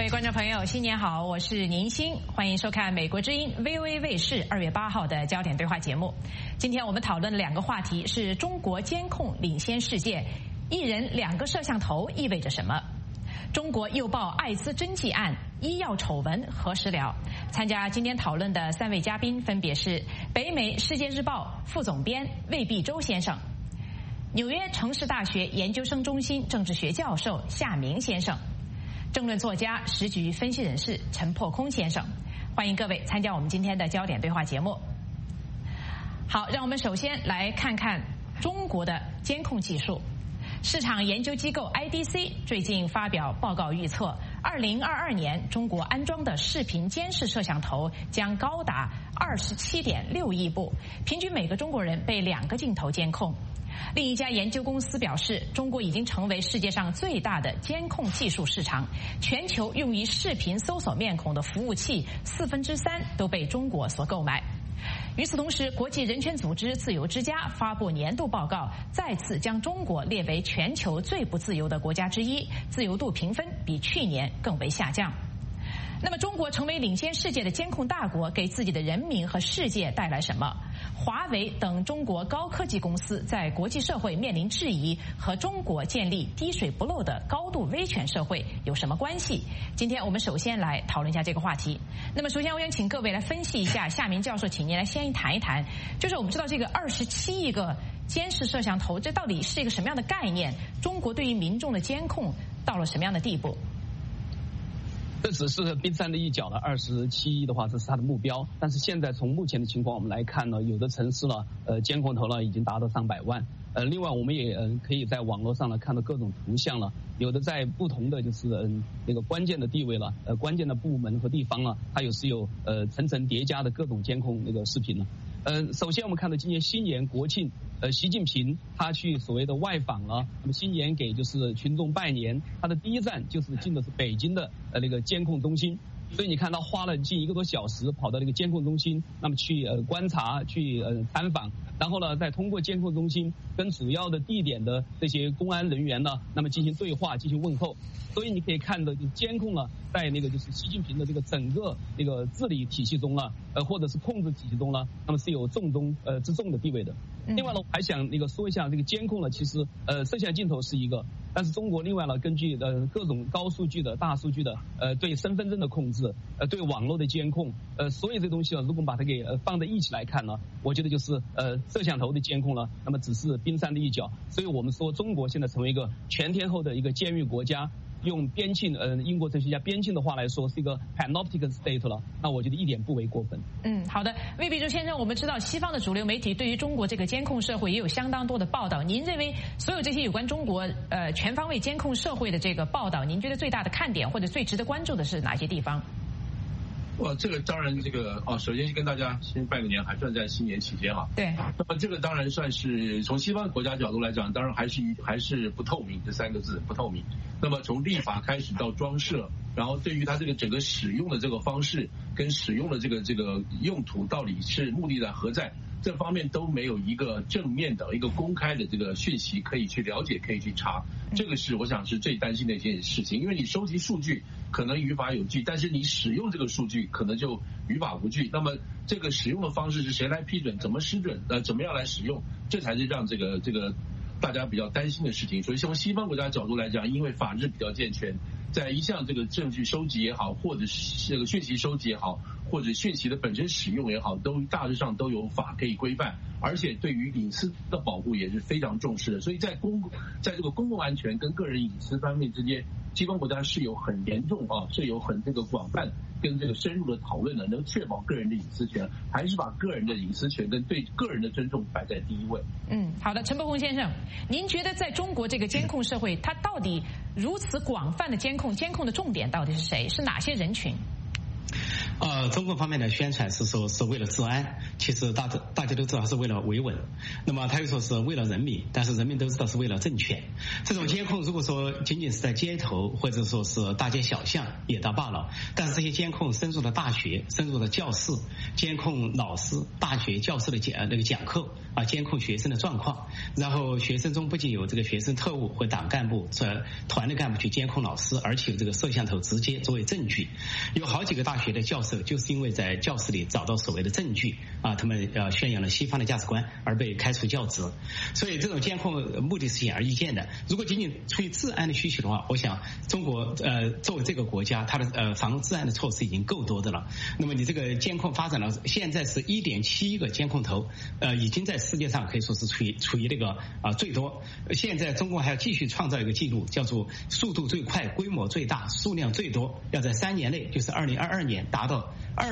位观众朋友，新年好，我是宁欣，欢迎收看美国之音 VOA 卫视2月8号的焦点对话节目。今天我们讨论的2个话题是中国监控领先世界，一人2个摄像头意味着什么？中国诱爆艾滋针剂案，医药丑闻何时了？参加今天讨论的3位嘉宾分别是北美世界日报副总编魏必洲先生，纽约城市大学研究生中心政治学教授夏明先生，政论作家、时局分析人士陈破空先生。欢迎各位参加我们今天的焦点对话节目。好，让我们首先来看看中国的监控技术。市场研究机构 IDC 最近发表报告预测，2022年中国安装的视频监视摄像头将高达27.6亿部，平均每个中国人被2个镜头监控。另一家研究公司表示，中国已经成为世界上最大的监控技术市场，全球用于视频搜索面孔的服务器3/4都被中国所购买。与此同时，国际人权组织自由之家发布年度报告，再次将中国列为全球最不自由的国家之一，自由度评分比去年更为下降。那么中国成为领先世界的监控大国，给自己的人民和世界带来什么？华为等中国高科技公司在国际社会面临质疑，和中国建立滴水不漏的高度威权社会有什么关系？今天我们首先来讨论一下这个话题。那么首先我想请各位来分析一下，夏明教授请您来先谈一谈，就是我们知道这个27亿个监视摄像头，这到底是一个什么样的概念？中国对于民众的监控到了什么样的地步？ 这只是冰山的一角了，27亿的话，这是它的目标。但是现在从目前的情况我们来看呢，有的城市呢，监控头呢已经达到300万。另外我们也可以在网络上呢看到各种图像了，有的在不同的就是那个关键的地位了，关键的部门和地方了，它有层层叠加的各种监控那个视频了。首先我们看到今年新年国庆，习近平他去所谓的外访了，那么新年给就是群众拜年，他的第一站就是进的是北京的那个监控中心。所以你看他花了近1个多小时跑到那个监控中心，那么去观察、去参访，然后呢再通过监控中心跟主要的地点的这些公安人员呢，那么进行对话、进行问候。所以你可以看到，就是监控呢，在那个就是习近平的这个整个那个治理体系中呢，或者是控制体系中呢，那么是有重中之重的地位的。另外呢，我还想那个说一下这个监控呢，其实摄像镜头是一个，但是中国另外呢，根据各种高数据的、大数据的对身份证的控制，对网络的监控，所有这东西呢，如果我们把它给放在一起来看呢，我觉得就是摄像头的监控呢，那么只是冰山的一角。所以我们说中国现在成为一个全天候的一个监狱国家。用边沁英国哲学家边沁的话来说，是一个 panoptic state 了，那我觉得一点不为过分。 好的，魏必洲先生，我们知道西方的主流媒体对于中国这个监控社会也有相当多的报道。您认为所有这些有关中国全方位监控社会的这个报道，您觉得最大的看点或者最值得关注的是哪些地方？ 这个当然首先跟大家先拜个年，还算在新年期间啊。 对。 那么这个当然算是从西方国家角度来讲，当然还是不透明，这3个字不透明。那么从立法开始到装设，然后对于它这个整个使用的这个方式跟使用的这个用途到底是目的何在，这方面都没有一个正面的一个公开的这个讯息可以去了解，可以去查。这个是我想是最担心的一件事情，因为你收集数据可能于法有据，但是你使用这个数据可能就于法无据。那么这个使用的方式是谁来批准，怎么批准，怎么样来使用，这才是让这个大家比较担心的事情。所以从西方国家角度来讲，因为法制比较健全，在一项这个证据收集也好，或者是这个讯息收集也好，或者讯息的本身使用也好，都大致上都有法可以规范，而且对于隐私的保护也是非常重视的。所以在这个公共安全跟个人隐私方面之间，西方国家是有很严重是有很这个广泛跟这个深入的讨论的，能确保个人的隐私权，还是把个人的隐私权跟对个人的尊重摆在第一位。 好的，陈伯宏先生，您觉得在中国这个监控社会，它到底如此广泛的监控的重点到底是谁？是哪些人群？ 中共方面的宣传是说是为了治安，其实大家都知道是为了维稳。那么他又说是为了人民，但是人民都知道是为了政权。这种监控如果说仅仅是在街头或者说是大街小巷也倒罢了，但是这些监控深入了大学，深入了教室，监控老师、大学教师的讲课啊，监控学生的状况。然后学生中不仅有这个学生特务或党干部、团的干部去监控老师，而且有这个摄像头直接作为证据。有好几个大学的教授就是因为在教室里找到所谓的证据啊，他们宣扬了西方的价值观而被开除教职。所以这种监控目的是显而易见的。如果仅仅出于治安的需求的话，我想中国作为这个国家，它的防治安的措施已经够多的了。那么你这个监控发展了，现在是1.7个监控头，已经在世界上可以说是处于这个最多。现在中国还要继续创造一个记录，叫做速度最快、规模最大、数量最多，要在3年内，就是2022年达到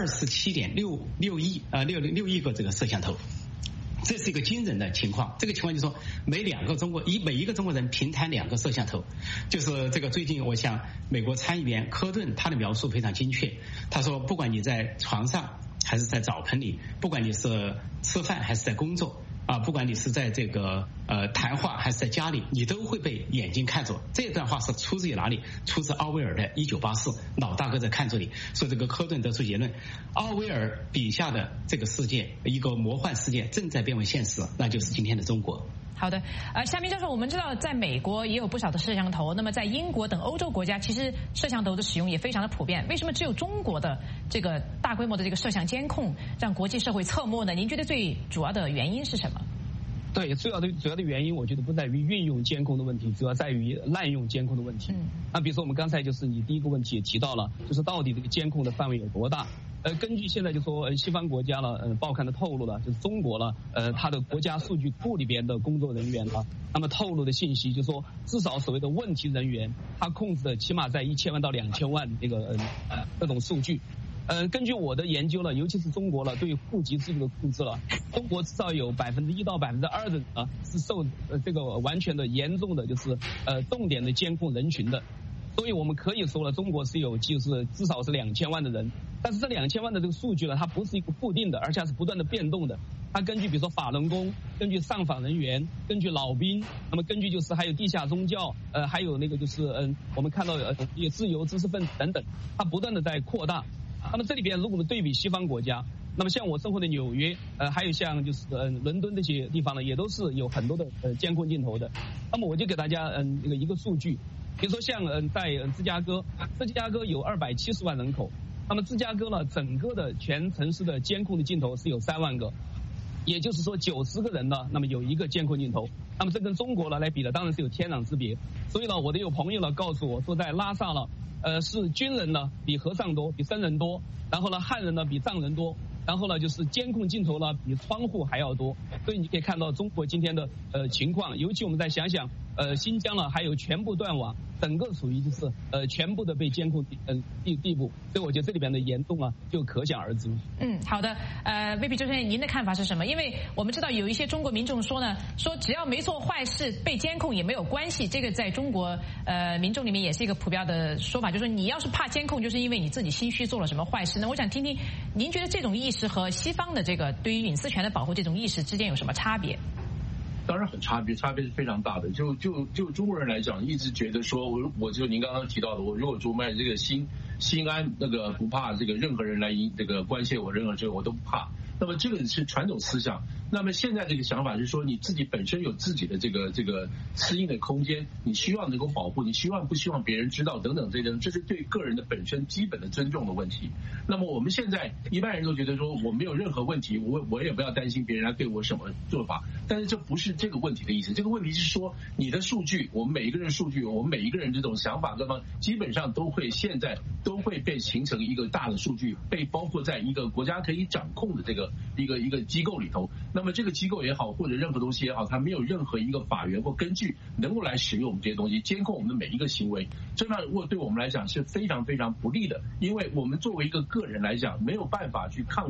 27.6亿个这个摄像头。这是一个惊人的情况。这个情况就是说，每一个中国人平摊2个摄像头。就是这个最近，我想美国参议员科顿他的描述非常精确。他说，不管你在床上还是在澡盆里，不管你是吃饭还是在工作啊，不管你是在这个谈话还是在家里，你都会被眼睛看着。这段话是出自于哪里？出自奥威尔的《1984》，老大哥在看着你。所以这个科顿得出结论，奥威尔笔下的这个世界，一个魔幻世界正在变为现实，那就是今天的中国。 好的，夏明教授，我们知道在美国也有不少的摄像头，那么在英国等欧洲国家，其实摄像头的使用也非常的普遍。为什么只有中国的这个大规模的这个摄像监控让国际社会侧目呢？您觉得最主要的原因是什么？ 对，主要的原因，我觉得不在于运用监控的问题，主要在于滥用监控的问题。那比如说我们刚才就是你第一个问题也提到了，就是到底这个监控的范围有多大？根据现在就说西方国家了，报刊的透露了，就是中国了，它的国家数据库里边的工作人员了，那么透露的信息就是说，至少所谓的问题人员，他控制的起码在1000万到2000万这种数据。根据我的研究了，尤其是中国了，对户籍制度的控制了，中国至少有1%到2%的是受这个完全的严重的就是重点的监控人群的。所以我们可以说了，中国是有就是至少是2000万的人，但是这2000万的这个数据呢，它不是一个固定的，而且是不断的变动的。它根据比如说法轮功，根据上访人员，根据老兵，那么根据就是还有地下宗教，还有那个就是我们看到也自由知识分子等等，它不断的在扩大。那么这里边如果我们对比西方国家，那么像我生活的纽约，还有像就是伦敦这些地方呢，也都是有很多的监控镜头的。那么我就给大家一个数据。比如说像在芝加哥有270万人口，那么芝加哥呢整个的全城市的监控的镜头是有3万个，也就是说90个人呢，那么有1个监控镜头。那么这跟中国呢来比呢，当然是有天壤之别。所以呢，我的有朋友呢告诉我说，在拉萨呢，是军人呢比和尚多，比僧人多，然后呢汉人呢比藏人多，然后呢就是监控镜头呢比窗户还要多。所以你可以看到中国今天的情况，尤其我们再想想新疆呢还有全部断网，整个属于就是全部的被监控地步。所以我觉得这里边的严重啊就可想而知。 好的，魏必周先生，您的看法是什么？因为我们知道有一些中国民众说呢，说只要没做坏事被监控也没有关系，这个在中国民众里面也是一个普遍的说法，就是说你要是怕监控，就是因为你自己心虚做了什么坏事。那我想听听您觉得这种意识和西方的这个对于隐私权的保护这种意识之间有什么差别？ 当然很差别是非常大的。就中国人来讲，一直觉得说，我就您刚刚提到的，我如果出卖这个心安，那个不怕这个任何人来这个关切我，任何这个我都不怕。那么这个是传统思想。那么现在这个想法是说，你自己本身有自己的这个私隐的空间，你希望能够保护，你不希望别人知道等等这是对个人的本身基本的尊重的问题。那么我们现在一般人都觉得说，我没有任何问题，我也不要担心别人来对我什么做法。但是这不是这个问题的意思。这个问题是说，你的数据，我们每一个人数据，我们每一个人这种想法各方，基本上现在都会被形成一个大的数据，被包括在一个国家可以掌控的这个一个机构里头。那么这个机构也好，或者任何东西也好，它没有任何一个法源或根据能够来使用我们这些东西，监控我们的每一个行为，这样对我们来讲是非常非常不利的。因为我们作为一个个人来讲，没有办法去抗拒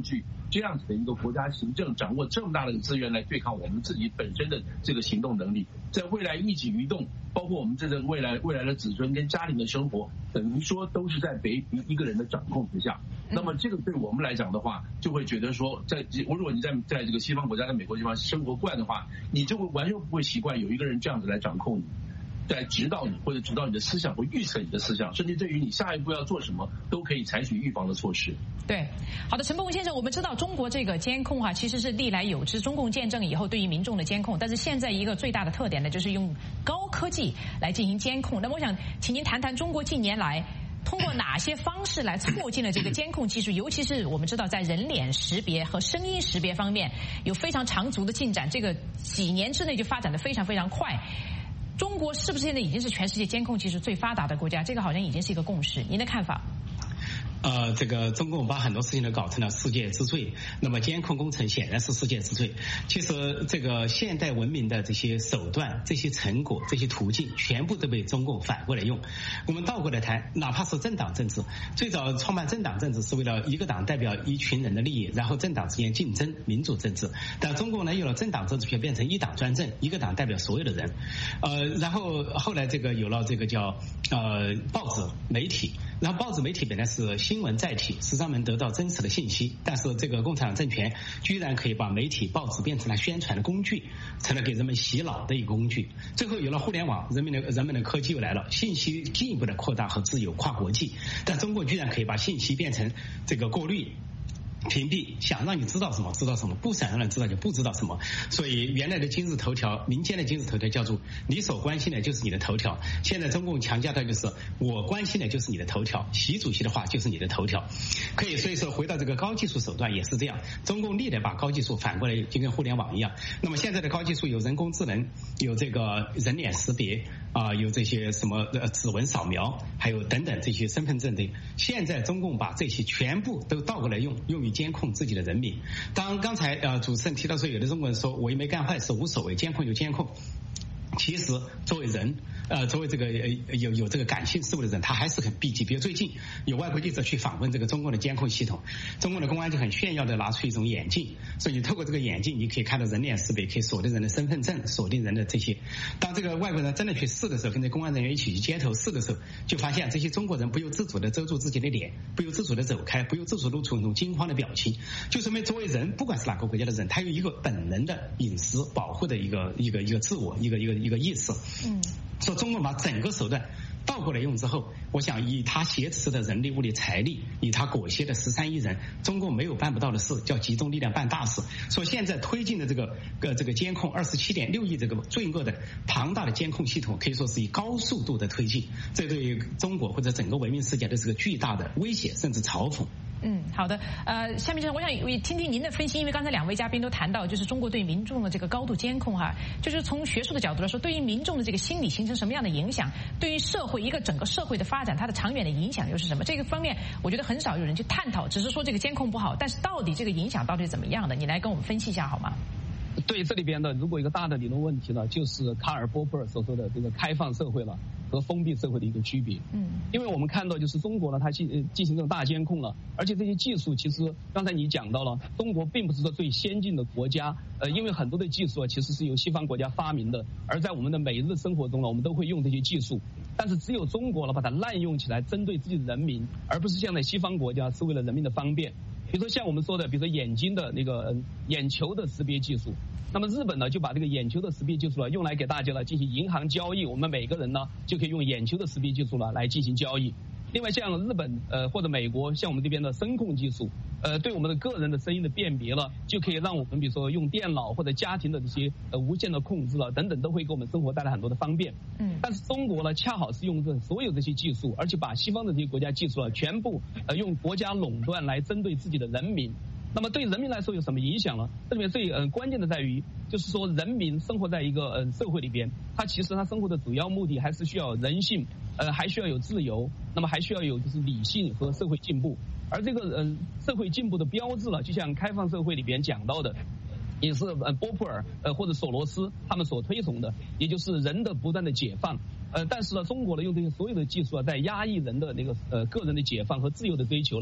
这样子的一个国家行政掌握这么大的资源来对抗我们自己本身的这个行动能力，在未来一举一动，包括我们这个未来的子孙跟家庭的生活，等于说都是在北平一个人的掌控之下。那么这个对我们来讲的话，就会觉得说，如果你在这个西方国家、在美国地方生活惯的话，你就会完全不会习惯有一个人这样子来掌控你，在指导你或者指导你的思想，或预测你的思想，甚至对于你下一步要做什么，都可以采取预防的措施。 对，好的，陈伯文先生，我们知道中国这个监控其实是历来有之，中共建政以后对于民众的监控，但是现在一个最大的特点呢，就是用高科技来进行监控。那么我想请您谈谈中国近年来通过哪些方式来促进了这个监控技术，尤其是我们知道在人脸识别和声音识别方面有非常长足的进展，这个几年之内就发展得非常非常快。中国是不是现在已经是全世界监控技术最发达的国家？这个好像已经是一个共识，您的看法？ 这个中共把很多事情都搞成了世界之最，那么监控工程显然是世界之最。其实这个现代文明的这些手段、这些成果、这些途径，全部都被中共反过来用。我们倒过来谈，哪怕是政党政治，最早创办政党政治是为了一个党代表一群人的利益，然后政党之间竞争，民主政治。但中共呢，有了政党政治，却变成一党专政，一个党代表所有的人。然后后来这个有了这个叫报纸媒体，然后报纸媒体本来是新闻载体，使人们得到真实的信息，但是这个共产党政权居然可以把媒体报纸变成了宣传的工具，成了给人们洗脑的一个工具。最后有了互联网，人们的科技又来了，信息进一步的扩大和自由跨国际，但中国居然可以把信息变成这个过滤屏蔽，想让你知道什么知道什么，不想让人知道就不知道什么。所以原来的今日头条，民间的今日头条叫做你所关心的就是你的头条，现在中共强调的就是我关心的就是你的头条，习主席的话就是你的头条。可以，所以说回到这个高技术手段也是这样，中共历来把高技术反过来就跟互联网一样。那么现在的高技术有人工智能，有这个人脸识别有这些什么指纹扫描，还有等等这些身份证的。现在中共把这些全部都倒过来用于监控自己的人民。当刚才主持人提到说，有的中国人说我又没干坏事无所谓，监控就监控。其实作为人作为这个有这个感性思维的人，他还是很避忌。比如最近有外国记者去访问这个中共的监控系统，中共的公安就很炫耀的拿出一种眼镜，所以你透过这个眼镜，你可以看到人脸识别，可以锁定人的身份证，锁定人的这些。当这个外国人真的去试的时候，跟这公安人员一起去街头试的时候，就发现这些中国人不由自主的遮住自己的脸，不由自主的走开，不由自主露出一种惊慌的表情，就说明作为人，不管是哪个国家的人，他有一个本能的隐私保护的一个自我一个意识。说中共把整个手段倒过来用之后，我想以他挟持的人力物力财力，以他裹挟的13亿人，中共没有办不到的事，叫集中力量办大事。说现在推进的这个监控27.6亿这个罪恶的庞大的监控系统，可以说是以高速度的推进，这对于中国或者整个文明世界都是个巨大的威胁，甚至嘲讽。 好的，下面我想听听您的分析，因为刚才两位嘉宾都谈到，就是中国对民众的这个高度监控就是从学术的角度来说，对于民众的这个心理形成什么样的影响，对于社会整个社会的发展，它的长远的影响又是什么？这个方面我觉得很少有人去探讨，只是说这个监控不好，但是到底这个影响到底怎么样的？你来跟我们分析一下好吗？ 对这里边的，如果一个大的理论问题呢，就是卡尔·波普尔所说的这个开放社会了和封闭社会的一个区别。因为我们看到就是中国呢，它进行这种大监控了，而且这些技术其实刚才你讲到了，中国并不是说最先进的国家，因为很多的技术其实是由西方国家发明的，而在我们的每日生活中呢，我们都会用这些技术，但是只有中国呢把它滥用起来，针对自己的人民，而不是像在西方国家是为了人民的方便。比如说像我们说的，比如说眼睛的那个眼球的识别技术，那么日本呢就把这个眼球的识别技术呢用来给大家呢进行银行交易，我们每个人呢就可以用眼球的识别技术呢来进行交易。另外像日本或者美国，像我们这边的声控技术，对我们的个人的声音的辨别了，就可以让我们比如说用电脑或者家庭的这些无线的控制了等等，都会给我们生活带来很多的方便。但是中国呢恰好是用所有这些技术，而且把西方的这些国家技术了全部用国家垄断来针对自己的人民。那么对人民来说有什么影响呢？这里面最关键的在于，就是说人民生活在一个社会里边，他其实他生活的主要目的还是需要人性，还需要有自由，那么还需要有就是理性和社会进步。而这个社会进步的标志了，就像开放社会里边讲到的，也是波普尔或者索罗斯他们所推崇的，也就是人的不断的解放。但是呢，中国呢用这些所有的技术在压抑人的那个个人的解放和自由的追求了。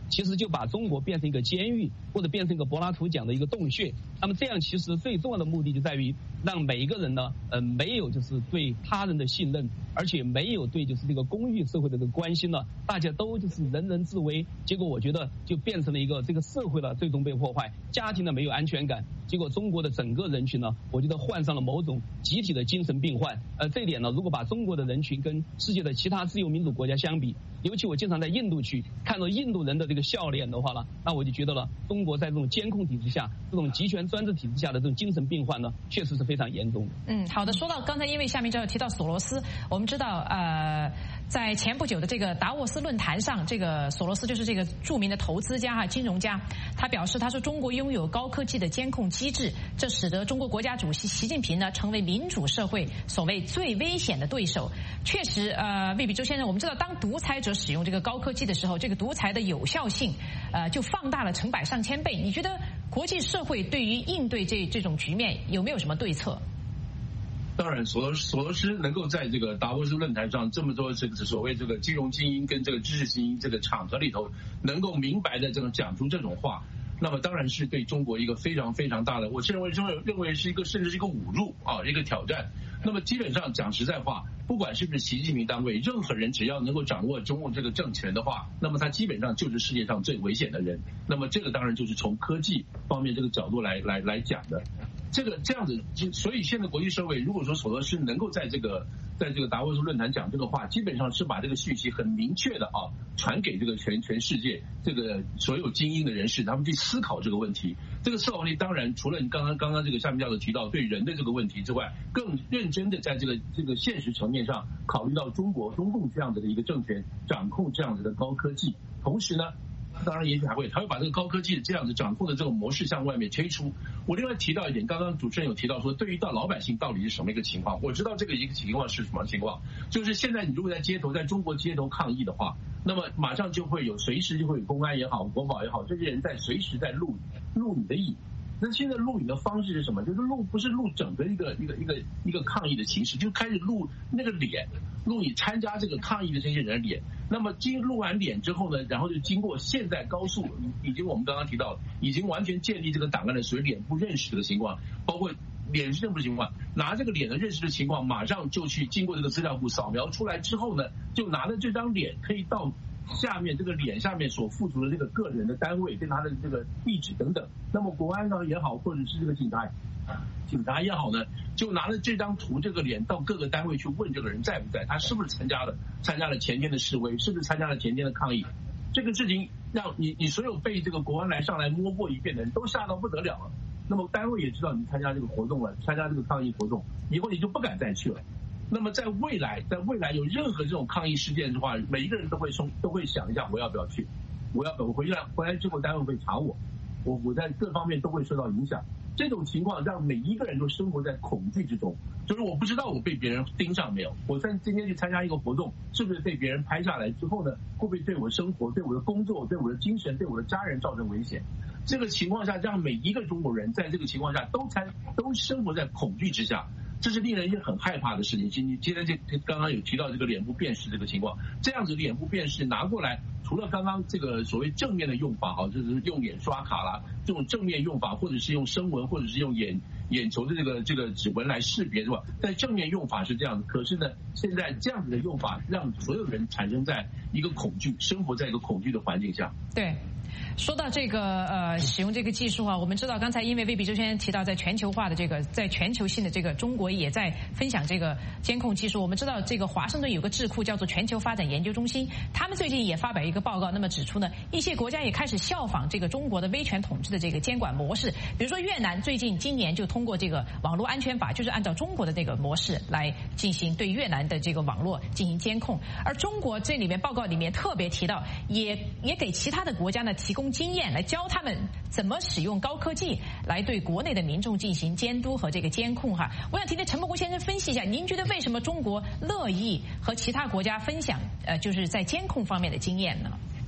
其实就把中国变成一个监狱，或者变成一个柏拉图讲的一个洞穴。那么这样其实最重要的目的就在于让每一个人呢，没有就是对他人的信任，而且没有对就是这个公寓社会的这个关心了，大家都就是人人自危，结果我觉得就变成了一个这个社会了最终被破坏，家庭呢没有安全感，结果中国的整个人群呢，我觉得患上了某种集体的精神病患。这一点呢，如果把中国的人群跟世界的其他自由民主国家相比，尤其我经常在印度去看到印度人的这个笑脸的话呢，那我就觉得了，中国在这种监控体制下，这种集权专制体制下的这种精神病患呢，确实是非常严重的。 好的，说到刚才因为下面就要提到索罗斯，我们知道在前不久的这个达沃斯论坛上，这个索罗斯就是这个著名的投资家金融家，他表示他说中国拥有高科技的监控机制，这使得中国国家主席习近平呢成为民主社会所谓最危险的对手。确实魏比周先生，我们知道当独裁者使用这个高科技的时候，这个独裁的有效性就放大了成百上千倍。你觉得国际社会对于应对这种局面有没有什么对策？ 当然，索罗斯能够在这个达沃斯论坛上这么多这个所谓这个金融精英跟这个知识精英这个场合里头，能够明白的这种讲出这种话，那么当然是对中国一个非常非常大的，我认为是一个甚至是一个侮辱一个挑战。那么基本上讲实在话，不管是不是习近平单位，任何人只要能够掌握中共这个政权的话，那么他基本上就是世界上最危险的人。那么这个当然就是从科技方面这个角度来讲的。这样子，所以现在国际社会如果说索罗斯能够在这个达沃斯论坛讲这个话，基本上是把这个讯息很明确的传给这个全世界这个所有精英的人士，他们去思考这个问题。这个思考问题当然除了你刚刚这个夏明教授提到对人的这个问题之外，更认真的在这个现实层面上考虑到中共这样子的一个政权掌控这样子的高科技，同时呢。当然，也许他会把这个高科技这样子掌控的这种模式向外面推出。我另外提到一点，刚刚主持人有提到说，对于到老百姓到底是什么一个情况？我知道这个一个情况是什么情况，就是现在你如果在中国街头抗议的话，那么马上随时就会有公安也好，国保也好，这些人随时在录你的影。那现在录影的方式是什么？就是不是录整个一个抗议的形式，就开始录那个脸，录你参加这个抗议的这些人的脸。那么录完脸之后呢，然后就经过现在高速，已经我们刚刚提到，已经完全建立这个档案的属于脸部认识的情况，包括脸认识的情况，拿这个脸的认识的情况，马上就去经过这个资料库扫描出来之后呢，就拿着这张脸可以到下面这个脸下面所附属的这个个人的单位跟他的这个地址等等，那么国安也好，或者是这个警察也好呢，就拿着这张图这个脸到各个单位去问这个人在不在，他是不是参加了前天的示威，是不是参加了前天的抗议。这个事情让你所有被这个国安上来摸过一遍的人都吓到不得了了。那么单位也知道你参加这个活动了，参加这个抗议活动，以后你就不敢再去了。那么在未来有任何这种抗议事件的话，每一个人都会想一下，我要不要去？我回来之后单位会查我在各方面都会受到影响。这种情况让每一个人都生活在恐惧之中，就是我不知道我被别人盯上没有，我今天去参加一个活动，是不是被别人拍下来之后呢，会不会对我的生活、对我的工作、对我的精神、对我的家人造成危险？这个情况下，让每一个中国人在这个情况下都生活在恐惧之下，这是令人也很害怕的事情。你今天刚刚有提到这个脸部辨识这个情况，这样子脸部辨识拿过来，除了刚刚这个所谓正面的用法就是用眼刷卡啦，这种正面用法，或者是用声纹，或者是用眼球的这个指纹来识别，是吧？在正面用法是这样的，可是呢，现在这样子的用法让所有人产生在一个恐惧，生活在一个恐惧的环境下。 对。说到这个使用这个技术我们知道刚才因为魏比周先生提到在全球化的在全球性的这个中国也在分享这个监控技术。我们知道这个华盛顿有个智库叫做全球发展研究中心，他们最近也发表一个报告，那么指出呢，一些国家也开始效仿这个中国的威权统治的这个监管模式。比如说越南今年就通过这个网络安全法，就是按照中国的这个模式来进行对越南的这个网络进行监控。而中国这里面报告里面特别提到，也给其他的国家呢提供经验，来教他们怎么使用高科技来对国内的民众进行监督和这个监控我想听听陈伯国先生分析一下，您觉得为什么中国乐意和其他国家分享就是在监控方面的经验呢？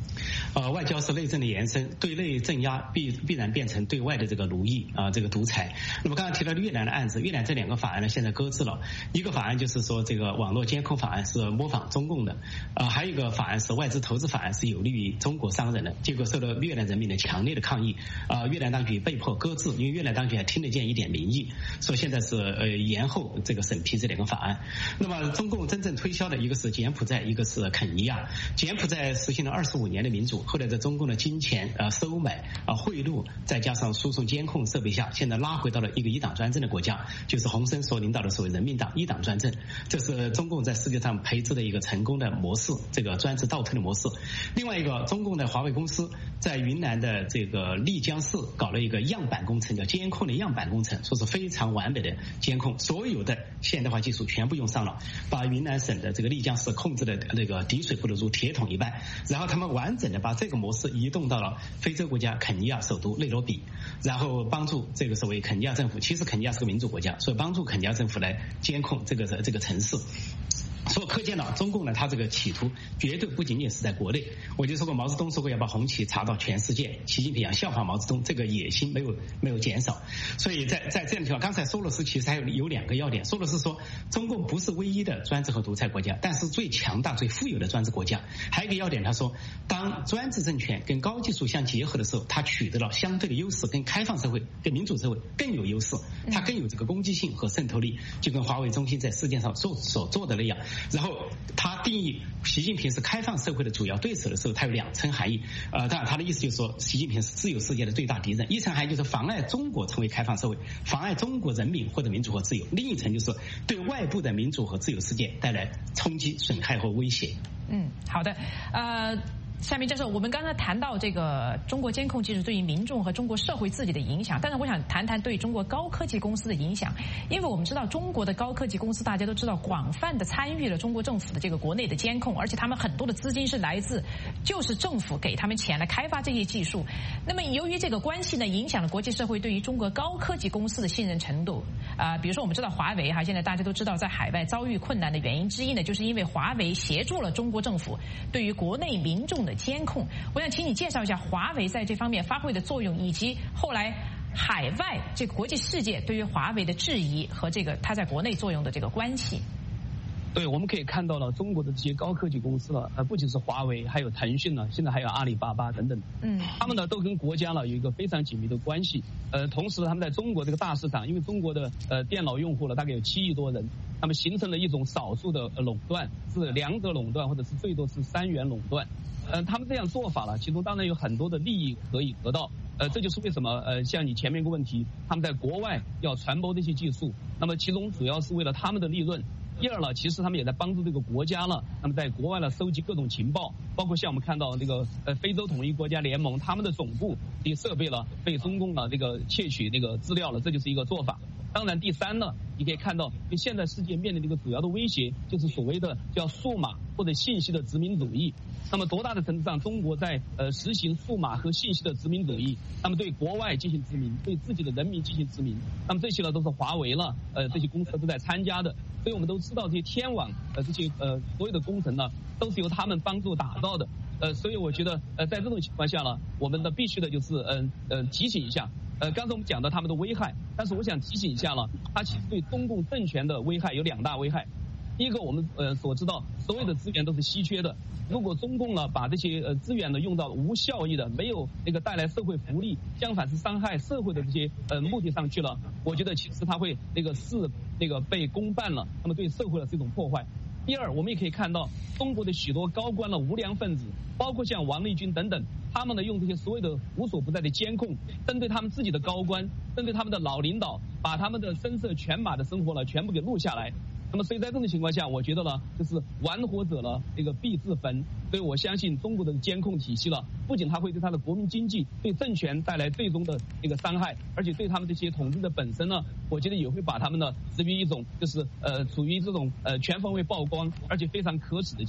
外交是内政的延伸，对内镇压必然变成对外的这个奴役这个独裁。那么刚才提到的越南的案子，越南这2个法案呢现在搁置了，一个法案就是说这个网络监控法案是模仿中共的，还有一个法案是外资投资法案，是有利于中国商人的，结果受到越南人民的强烈的抗议，越南当局被迫搁置，因为越南当局还听得见一点民意，所以现在是延后这个审批这2个法案。那么中共真正推销的一个是柬埔寨，一个是肯尼亚。柬埔寨实行了25年的民主，后来在中共的金钱收买贿赂，再加上输送监控设备下，现在拉回到了一个一党专政的国家，就是洪森所领导的所谓人民党一党专政，这是中共在世界上培植的一个成功的模式，这个专制倒退的模式。另外一个，中共的华为公司在云南的这个丽江市搞了一个样板工程，叫监控的样板工程，说是非常完美的监控，所有的现代化技术全部用上了，把云南省的这个丽江市控制的那个滴水不漏如铁桶一般。然后他们完整的把这个模式移动到了非洲国家肯尼亚首都内罗毕，然后帮助这个所谓肯尼亚政府，其实肯尼亚是个民主国家，所以帮助肯尼亚政府来监控这个城市。所以可见了中共呢，他这个企图绝对不仅仅是在国内。我就说过，毛泽东说过要把红旗插到全世界，习近平要效仿毛泽东，这个野心没有减少。所以在这样的情况，刚才索罗斯其实还有2个要点。索罗斯说，中共不是唯一的专制和独裁国家，但是最强大、最富有的专制国家。还有一个要点，他说，当专制政权跟高技术相结合的时候，他取得了相对的优势，跟开放社会、跟民主社会更有优势，他更有这个攻击性和渗透力，就跟华为中心在世界上所做的那样。然后他定义习近平是开放社会的主要对手的时候，他有2层含义。当然他的意思就是说，习近平是自由世界的最大敌人。一层含义就是妨碍中国成为开放社会，妨碍中国人民获得民主和自由；另一层就是对外部的民主和自由世界带来冲击、损害和威胁。 好的，下面教授，我们刚才谈到这个中国监控技术对于民众和中国社会自己的影响，但是我想谈谈对中国高科技公司的影响，因为我们知道中国的高科技公司大家都知道广泛的参与了中国政府的这个国内的监控，而且他们很多的资金是来自就是政府给他们钱来开发这些技术。那么由于这个关系呢，影响了国际社会对于中国高科技公司的信任程度。比如说我们知道华为现在大家都知道在海外遭遇困难的原因之一呢，就是因为华为协助了中国政府对于国内民众的监控。我想请你介绍一下华为在这方面发挥的作用，以及后来海外这个国际世界对于华为的质疑和这个它在国内作用的这个关系。 对，我们可以看到了中国的这些高科技公司了，不仅是华为，还有腾讯呢，现在还有阿里巴巴等等。他们呢都跟国家呢有一个非常紧密的关系。同时他们在中国这个大市场，因为中国的电脑用户呢大概有7亿多人，那么形成了一种少数的垄断，是2者垄断，或者是最多是3元垄断。他们这样做法了，其中当然有很多的利益可以得到。这就是为什么像你前面一个问题，他们在国外要传播这些技术，那么其中主要是为了他们的利润。第二呢，其实他们也在帮助这个国家呢，那么在国外呢收集各种情报，包括像我们看到这个非洲统一国家联盟，他们的总部的设备了被中共这个窃取那个资料了，这就是一个做法。当然第3呢，你可以看到现在世界面临的一个主要的威胁，就是所谓的叫数码或者信息的殖民主义。那么多大的程度上中国在实行数码和信息的殖民主义，那么对国外进行殖民，对自己的人民进行殖民，那么这些呢都是华为了这些公司都在参加的。所以我们都知道这些天网这些所有的工程呢都是由他们帮助打造的。所以我觉得在这种情况下呢，我们的必须的就是提醒一下。刚才我们讲到他们的危害，但是我想提醒一下了，它其实对中共政权的危害有2大危害。第一个，我们所知道所有的资源都是稀缺的，如果中共呢把这些资源呢用到无效益的，没有那个带来社会福利，相反是伤害社会的这些目的上去了，我觉得其实它会被公办了，那么对社会的这种破坏。第二，我们也可以看到中国的许多高官的无良分子，包括像王立军等等，他们呢用这些所有的无所不在的监控，针对他们自己的高官，针对他们的老领导，把他们的声色犬马的生活呢全部给录下来。那么所以在这种情况下，我觉得呢，就是玩火者呢必自焚。所以我相信中国的监控体系了，不仅它会对它的国民经济、对政权带来最终的伤害，而且对他们这些统治者本身呢，我觉得也会把他们呢置于一种就是处于这种全方位曝光而且非常可耻的境地。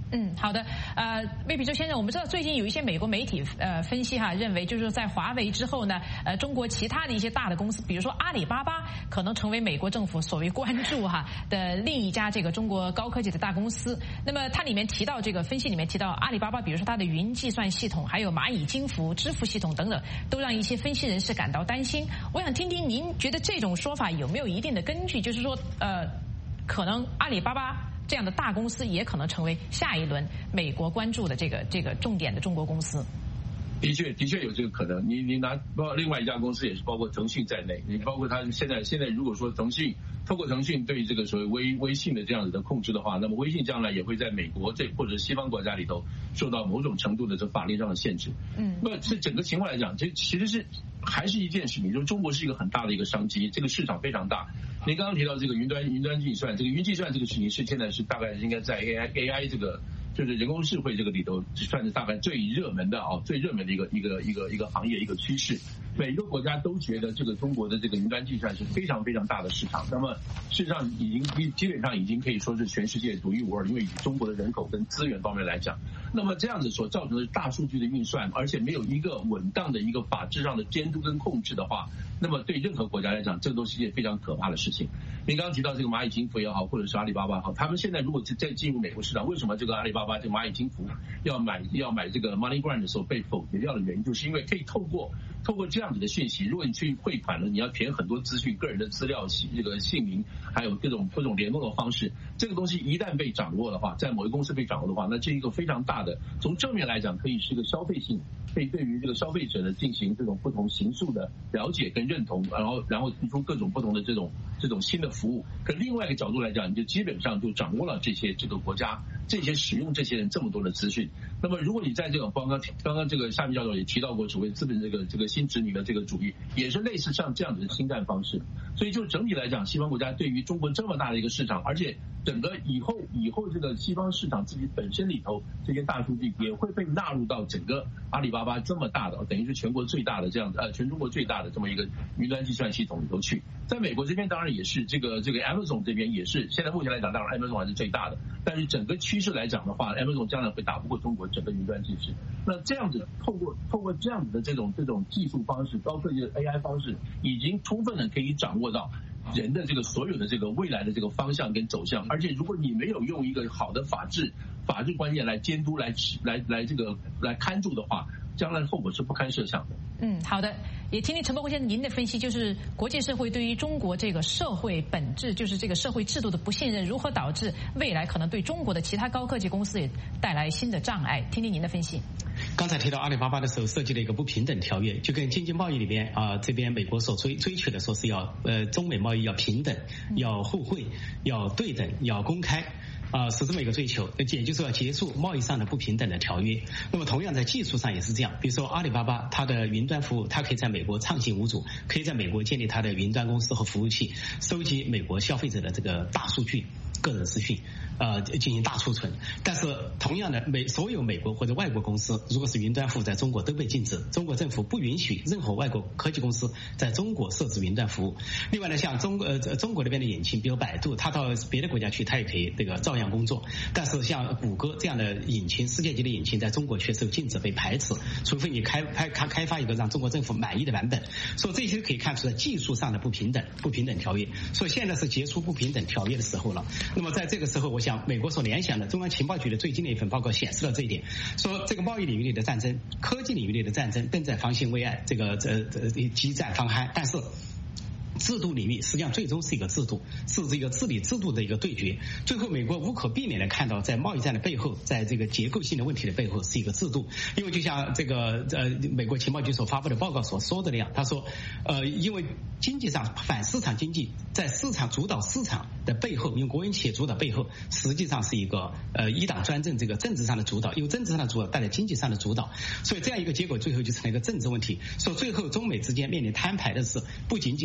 好的。魏秉周先生，我们知道最近有一些美国媒体分析认为就是在华为之后呢，中国其他的一些大的公司，比如说阿里巴巴，可能成为美国政府所谓关注的另一家这个中国高科技的大公司。那么它里面提到这个分析里面提到阿里巴巴，比如说它的云计算系统，还有蚂蚁金服支付系统等等，都让一些分析人士感到担心。我想听听您觉得这种说法有没有一定的根据？就是说可能阿里巴巴这样的大公司也可能成为下一轮美国关注的这个重点的中国公司。 的确有这个可能。你拿另外一家公司也是包括腾讯在内，你包括他现在如果说透过腾讯对这个所谓微信的这样子的控制的话，那么微信将来也会在美国或者西方国家里头受到某种程度的这法律上的限制。那么这整个情况来讲，这其实是还是一件事情，就是中国是一个很大的一个商机，这个市场非常大。您刚刚提到这个云端计算，这个云计算这个事情是现在是大概应该在 AI 这个就是人工智慧这个里头算是大概最热门的一个行业一个趋势。每一个国家都觉得这个中国的这个云端计算是非常非常大的市场，那么事实上基本上已经可以说是全世界独一无二，因为以中国的人口跟资源方面来讲，那么这样子所造成的大数据的运算，而且没有一个稳当的一个法制上的监督跟控制的话，那么对任何国家来讲，这都是一件非常可怕的事情。您刚刚提到这个蚂蚁金服也好，或者是阿里巴巴也好，他们现在如果再进入美国市场，为什么这个阿里巴巴这个蚂蚁金服要买这个 MoneyGram 的时候被否决掉的原因，就是因为可以透过这样子的讯息，如果你去汇款了，你要填很多资讯，个人的资料、这个姓名，还有各种联络的方式，这个东西一旦被掌握的话，在某一公司被掌握的话，那这一个非常大的，从正面来讲可以是一个消费性，可以对于这个消费者的进行这种不同形式的了解跟认同，然后提出各种不同的这种新的服务。可另外一个角度来讲，你就基本上就掌握了这个国家这些使用这些人这么多的资讯。那么如果你在这种刚刚这个夏明教授也提到过所谓资本这个新殖民的这个主义，也是类似像这样子的侵占方式。所以就整体来讲，西方国家对于中国这么大的一个市场，而且整个以后这个西方市场自己本身里头这些大数据也会被纳入到整个阿里巴巴这么大的，等于是全国最大的这样全中国最大的这么一个云端计算系统里头去。在美国这边当然也是这个 Amazon 这边也是，现在目前来讲当然 Amazon 还是最大的，但是整个趋势来讲的话 ，Amazon 将来会打不过中国整个云端技术。那这样子透过这样子的这种技术方式，高科技的 AI 方式，已经充分的可以掌握到人的这个所有的这个未来的这个方向跟走向。而且如果你没有用一个好的法治观念来监督来看住的话，将来的后果是不堪设想的。 好的，也听听陈伯辉先生您的分析，就是国际社会对于中国这个社会本质，就是这个社会制度的不信任，如何导致未来可能对中国的其他高科技公司也带来新的障碍？听听您的分析。 刚才提到阿里巴巴的时候设计了一个不平等条约，就跟经济贸易里边这边美国所追求的说是要中美贸易要平等，要互惠，要对等，要公开。是这么一个追求，也就是要结束贸易上的不平等的条约。那么同样在技术上也是这样，比如说阿里巴巴它的云端服务，它可以在美国畅行无阻，可以在美国建立它的云端公司和服务器，收集美国消费者的这个大数据、个人资讯，进行大储存。但是同样的，所有美国或者外国公司，如果是云端服务在中国都被禁止，中国政府不允许任何外国科技公司在中国设置云端服务。另外呢，像中国那边的引擎，比如百度，它到别的国家去，它也可以这个照样工作。但是像谷歌这样的引擎，世界级的引擎，在中国却受禁止被排斥，除非你开发一个让中国政府满意的版本。所以这些可以看出在技术上的不平等条约。所以现在是结束不平等条约的时候了。那么在这个时候，我想美国所联想的中央情报局的最近的一份报告显示了这一点，说这个贸易领域里的战争、科技领域里的战争正在方兴未艾，这个激战方酣，但是制度领域实际上最终是一个治理制度的一个对决。最后美国无可避免的看到，在贸易战的背后，在这个结构性的问题的背后是一个制度。因为就像这个美国情报局所发布的报告所说的那样，他说因为经济上反市场经济在市场主导市场的背后，用国营企业主导背后，实际上是一个一党专政，这个政治上的主导，由政治上的主导带来经济上的主导。所以这样一个结果最后就成了一个政治问题。说最后中美之间面临摊牌的是不仅仅是高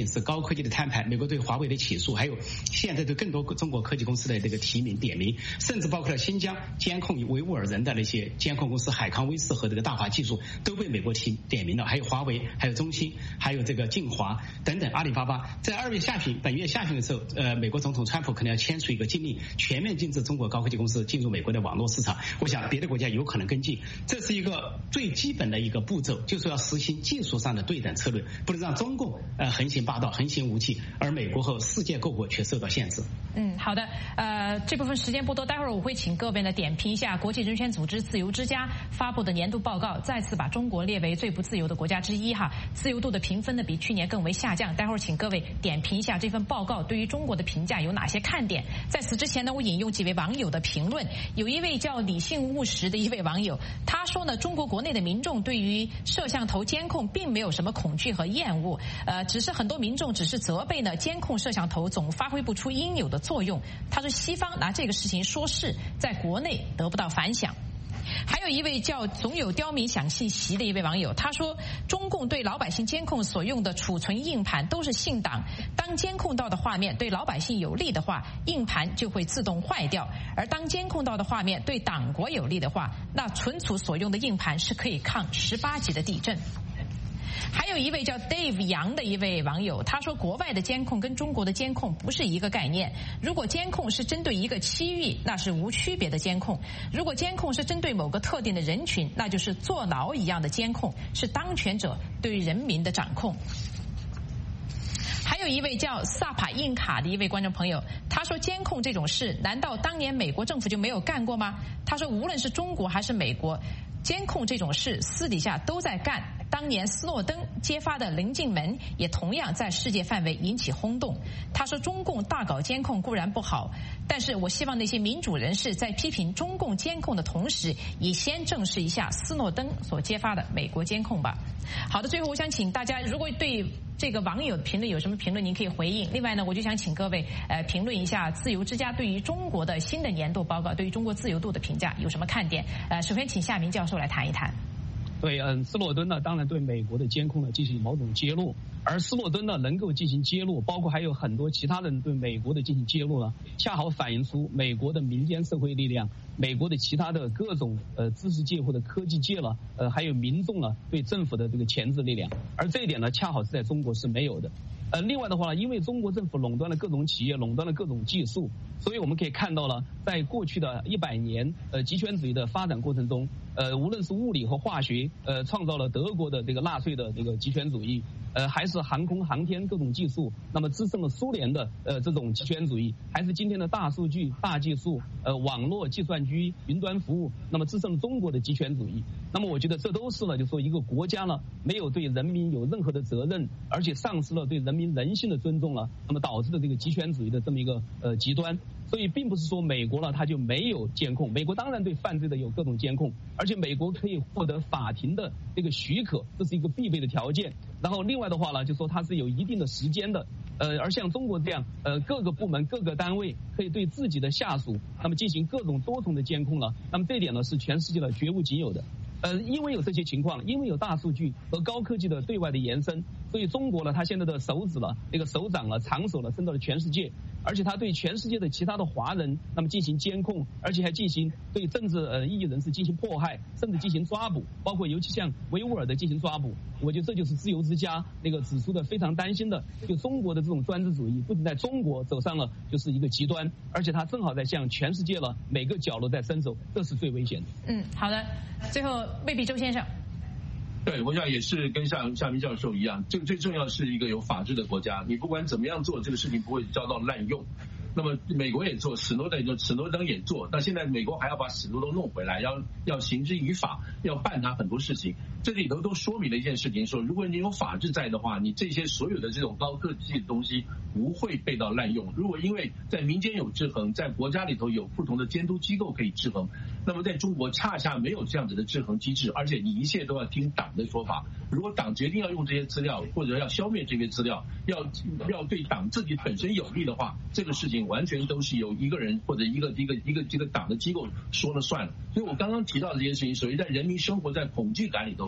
科技的摊牌，美国对华为的起诉，还有现在对更多中国科技公司的这个提名点名，甚至包括了新疆监控维吾尔人的那些监控公司海康威视和这个大华技术都被美国点名了，还有华为，还有中兴，还有这个晋华等等，阿里巴巴。在本月下旬的时候，美国总统川普可能要签署一个禁令，全面禁止中国高科技公司进入美国的网络市场。我想别的国家有可能跟进，这是一个最基本的一个步骤，就是要实行技术上的对等策略，不能让中共横行霸道、横行无忌，而美国和世界各国却受到限制。 好的，这部分时间不多，待会儿我会请各位呢点评一下国际人权组织自由之家发布的年度报告，再次把中国列为最不自由的国家之一哈，自由度的评分呢比去年更为下降。待会儿请各位点评一下这份报告对于中国的评价有哪些看点。在此之前呢，我引用几位网友的评论，有一位叫理性务实的一位网友，他说呢，中国国内的民众对于摄像头监控并没有什么恐惧和厌恶，只是很多民众只是责备呢监控摄像头总发挥不出应有的作用。他说西方拿这个事情说事，在国内得不到反响。还有一位叫总有刁民想信习的一位网友，他说中共对老百姓监控所用的储存硬盘都是信档，当监控到的画面对老百姓有利的话，硬盘就会自动坏掉，而当监控到的画面对党国有利的话，那存储所用的硬盘是可以抗18级的地震。还有一位叫 Dave 杨的一位网友，他说国外的监控跟中国的监控不是一个概念，如果监控是针对一个区域，那是无区别的监控，如果监控是针对某个特定的人群，那就是坐牢一样的监控，是当权者对人民的掌控。还有一位叫萨帕印卡的一位观众朋友，他说监控这种事难道当年美国政府就没有干过吗？他说无论是中国还是美国，监控这种事私底下都在干，当年斯诺登揭发的棱镜门也同样在世界范围引起轰动。他说中共大搞监控固然不好，但是我希望那些民主人士在批评中共监控的同时，也先正视一下斯诺登所揭发的美国监控吧。好的，最后我想请大家，如果对这个网友的评论有什么评论，您可以回应。另外呢，我就想请各位评论一下自由之家对于中国的新的年度报告，对于中国自由度的评价有什么看点？首先请夏明教授来谈一谈。 对，斯诺登呢，当然对美国的监控呢进行某种揭露，而斯诺登呢能够进行揭露，包括还有很多其他人对美国的进行揭露呢，恰好反映出美国的民间社会力量，美国的其他的各种知识界或者科技界了，还有民众呢对政府的这个钳制力量，而这一点呢恰好是在中国是没有的。另外的话，因为中国政府垄断了各种企业，垄断了各种技术，所以我们可以看到了，在过去的100年极权主义的发展过程中，无论是物理和化学，创造了德国的这个纳粹的这个极权主义，还是航空航天各种技术，那么支撑了苏联的这种极权主义，还是今天的大数据、大技术、网络计算机、云端服务，那么支撑了中国的极权主义。那么我觉得这都是呢，就是说一个国家呢没有对人民有任何的责任，而且丧失了对人民人性的尊重了，那么导致的这个极权主义的这么一个极端。所以并不是说美国呢它就没有监控，美国当然对犯罪的有各种监控，而且美国可以获得法庭的这个许可，这是一个必备的条件。然后另外的话呢，就说它是有一定的时间的，而像中国这样，各个部门各个单位可以对自己的下属那么进行各种多重的监控了，那么这一点呢是全世界的绝无仅有的。因为有这些情况，因为有大数据和高科技的对外的延伸，所以中国呢，它现在的手指了，那个手掌了，长手了，伸到了全世界，而且它对全世界的其他的华人那么进行监控，而且还进行对政治异议人士进行迫害，甚至进行抓捕，包括尤其像维吾尔的进行抓捕。我觉得这就是自由之家那个指出的非常担心的，就中国的这种专制主义不仅在中国走上了就是一个极端，而且它正好在向全世界了每个角落在伸手，这是最危险的。 好的，最后魏必周先生。 对，我想也是跟夏明教授一样，这个最重要的是一个有法治的国家，你不管怎么样做，这个事情不会遭到滥用。那么美国也做，史诺登也做，那现在美国还要把史诺登弄回来，要行之于法，要办他很多事情。这里头都说明了一件事情，说如果你有法治在的话，你这些所有的这种高科技的东西不会被到滥用。如果因为在民间有制衡，在国家里头有不同的监督机构可以制衡，那么在中国恰恰没有这样子的制衡机制，而且你一切都要听党的说法。如果党决定要用这些资料，或者要消灭这些资料，要对党自己本身有利的话，这个事情完全都是由一个人或者一个党的机构说了算了。所以我刚刚提到的这件事情，所以在人民生活在恐惧感里头，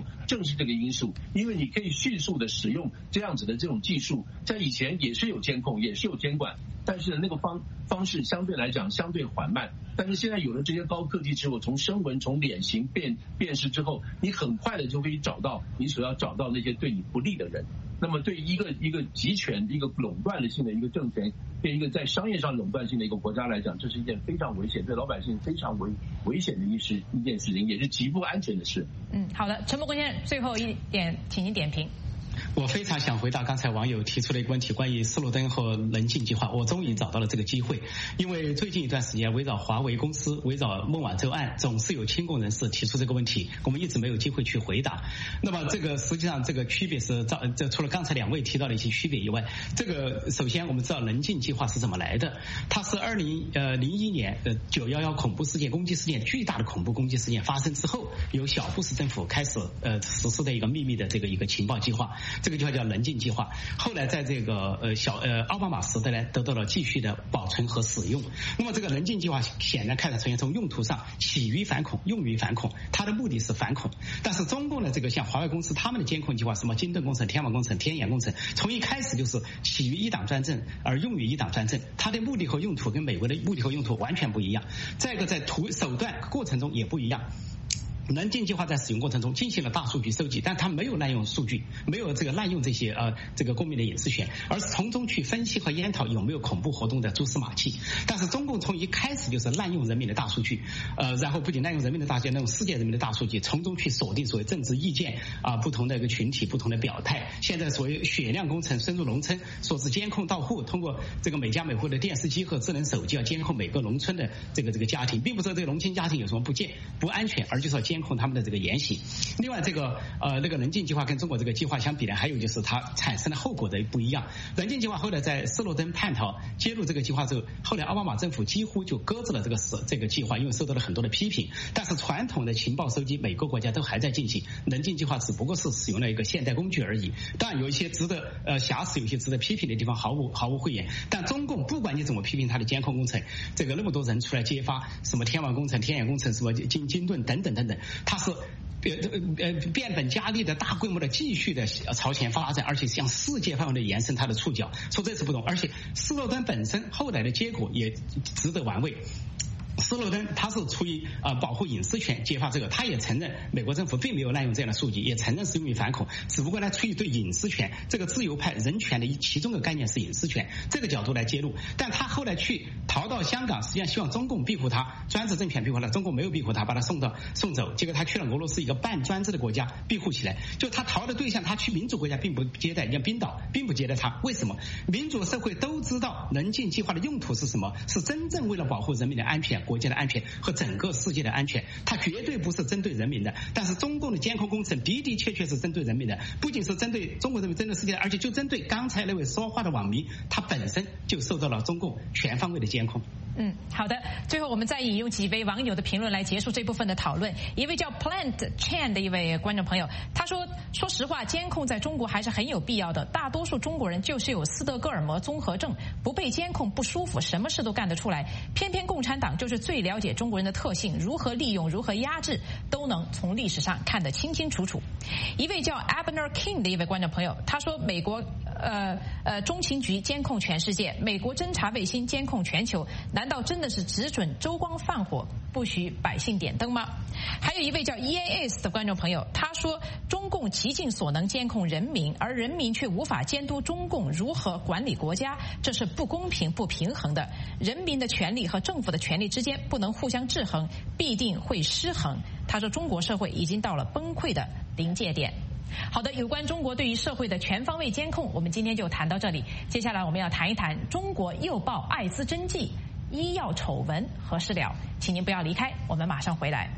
正是这个因素，因为你可以迅速的使用这样子的这种技术，在以前也是有监控，也是有监管，但是那个方式相对来讲相对缓慢。但是现在有了这些高科技之后，从声纹、从脸型辨识之后，你很快的就可以找到你所要找到那些对你不利的人。那么对于一个集权、一个垄断性的一个政权，对一个在商业上垄断性的一个国家来讲，这是一件非常危险，对老百姓非常危险的一件事情，也是极不安全的事。 好的，陈伯公先生，最后一点，请您点评。 我非常想回答刚才网友提出的一个问题，关于斯诺登和棱镜计划。我终于找到了这个机会，因为最近一段时间围绕华为公司、围绕孟晚舟案，总是有亲共人士提出这个问题，我们一直没有机会去回答。那么这个实际上这个区别是，除了刚才两位提到的一些区别以外，这个首先我们知道棱镜计划是怎么来的，它是2001年911恐怖事件、攻击事件，巨大的恐怖攻击事件发生之后，由小布什政府开始实施的一个秘密的这个一个情报计划。这个就叫棱镜计划，后来在这个奥巴马时代呢，得到了继续的保存和使用。那么这个棱镜计划显然看得出现从用途上起于反恐，用于反恐，它的目的是反恐。但是中共的这个像华为公司他们的监控计划，什么金盾工程、天网工程、天眼工程，从一开始就是起于一党专政而用于一党专政，它的目的和用途跟美国的目的和用途完全不一样。再一个在手段过程中也不一样。棱镜计划在使用过程中进行了大数据收集，但它没有滥用数据，没有滥用这些这个公民的隐私权，而是从中去分析和研讨有没有恐怖活动的蛛丝马迹。但是中共从一开始就是滥用人民的大数据，然后不仅滥用人民的大数据，滥用世界人民的大数据，从中去锁定所谓政治意见不同的一个群体、不同的表态。现在所谓血量工程深入农村，说是监控到户，通过这个每家每户的电视机和智能手机要监控每个农村的这个家庭，并不是说这个农村家庭有什么不安全，而就是要监控他们的这个言行。另外这个那个棱镜计划跟中国这个计划相比呢，还有就是它产生的后果的不一样。棱镜计划后来在斯诺登叛逃揭露这个计划之后，后来奥巴马政府几乎就搁置了这个计划，因为受到了很多的批评。但是传统的情报收集每个国家都还在进行，棱镜计划只不过是使用了一个现代工具而已。当然有一些值得瑕疵，有一些值得批评的地方毫无讳言。但中共不管你怎么批评它的监控工程，这个那么多人出来揭发什么天网工程、天眼工程、什么金盾等等等等，它是变本加厉的大规模的继续的朝前发展，而且向世界范围的延伸它的触角，说这次不同。而且斯诺登本身后来的结果也值得玩味。斯诺登他是出于保护隐私权揭发这个，他也承认美国政府并没有滥用这样的数据，也承认是用于反恐，只不过呢出于对隐私权这个自由派人权的其中的概念是隐私权这个角度来揭露。但他后来去逃到香港，实际上希望中共庇护他，专制政权庇护他，中共没有庇护他，把他送走，结果他去了俄罗斯一个半专制的国家庇护起来。就他逃的对象，他去民主国家并不接待，像冰岛并不接待他。为什么？民主社会都知道棱镜计划的用途是什么，是真正为了保护人民的安全、国家的安全和整个世界的安全，它绝对不是针对人民的。但是中共的监控工程的确是针对人民的，不仅是针对中国人民、针对世界的，而且就针对刚才那位说话的网民，他本身就受到了中共全方位的监控。 好的，最后我们再引用几位网友的评论来结束这部分的讨论。一位叫 Plant Chan 的一位观众朋友，他说实话，监控在中国还是很有必要的。大多数中国人就是有斯德哥尔摩综合症，不被监控不舒服，什么事都干得出来。偏偏共产党就是最了解中国人的特性，如何利用、如何压制，都能从历史上看得清清楚楚。一位叫 Abner King 的一位观众朋友，他说美国中情局监控全世界，美国侦察卫星监控全球，难道真的是只准州官放火，不许百姓点灯吗？还有一位叫 EAS 的观众朋友，他说中共极尽所能监控人民，而人民却无法监督中共如何管理国家，这是不公平、不平衡的。人民的权利和政府的权利之间不能互相制衡，必定会失衡。他说中国社会已经到了崩溃的临界点。好的，有关中国对于社会的全方位监控，我们今天就谈到这里。接下来我们要谈一谈中国诱爆艾滋针剂，医药丑闻何时了？请您不要离开，我们马上回来。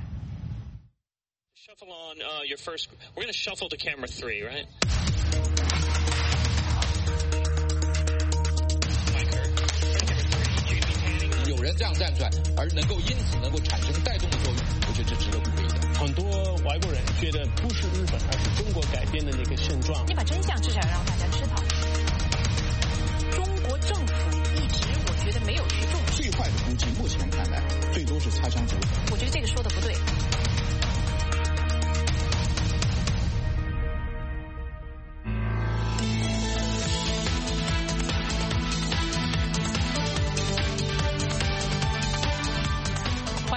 Shuffle on your first. We're going to shuffle to camera 3, right? 有人这样站出来，而因此能够产生带动的作用，我觉得这值得鼓励的。 很多外国人觉得不是日本，而是中国改变的那个现状。 你把真相至少让大家知道。中国政府一直我觉得没有去重视。 最坏的估计，目前看来最多是擦枪走火。 我觉得这个说的不对。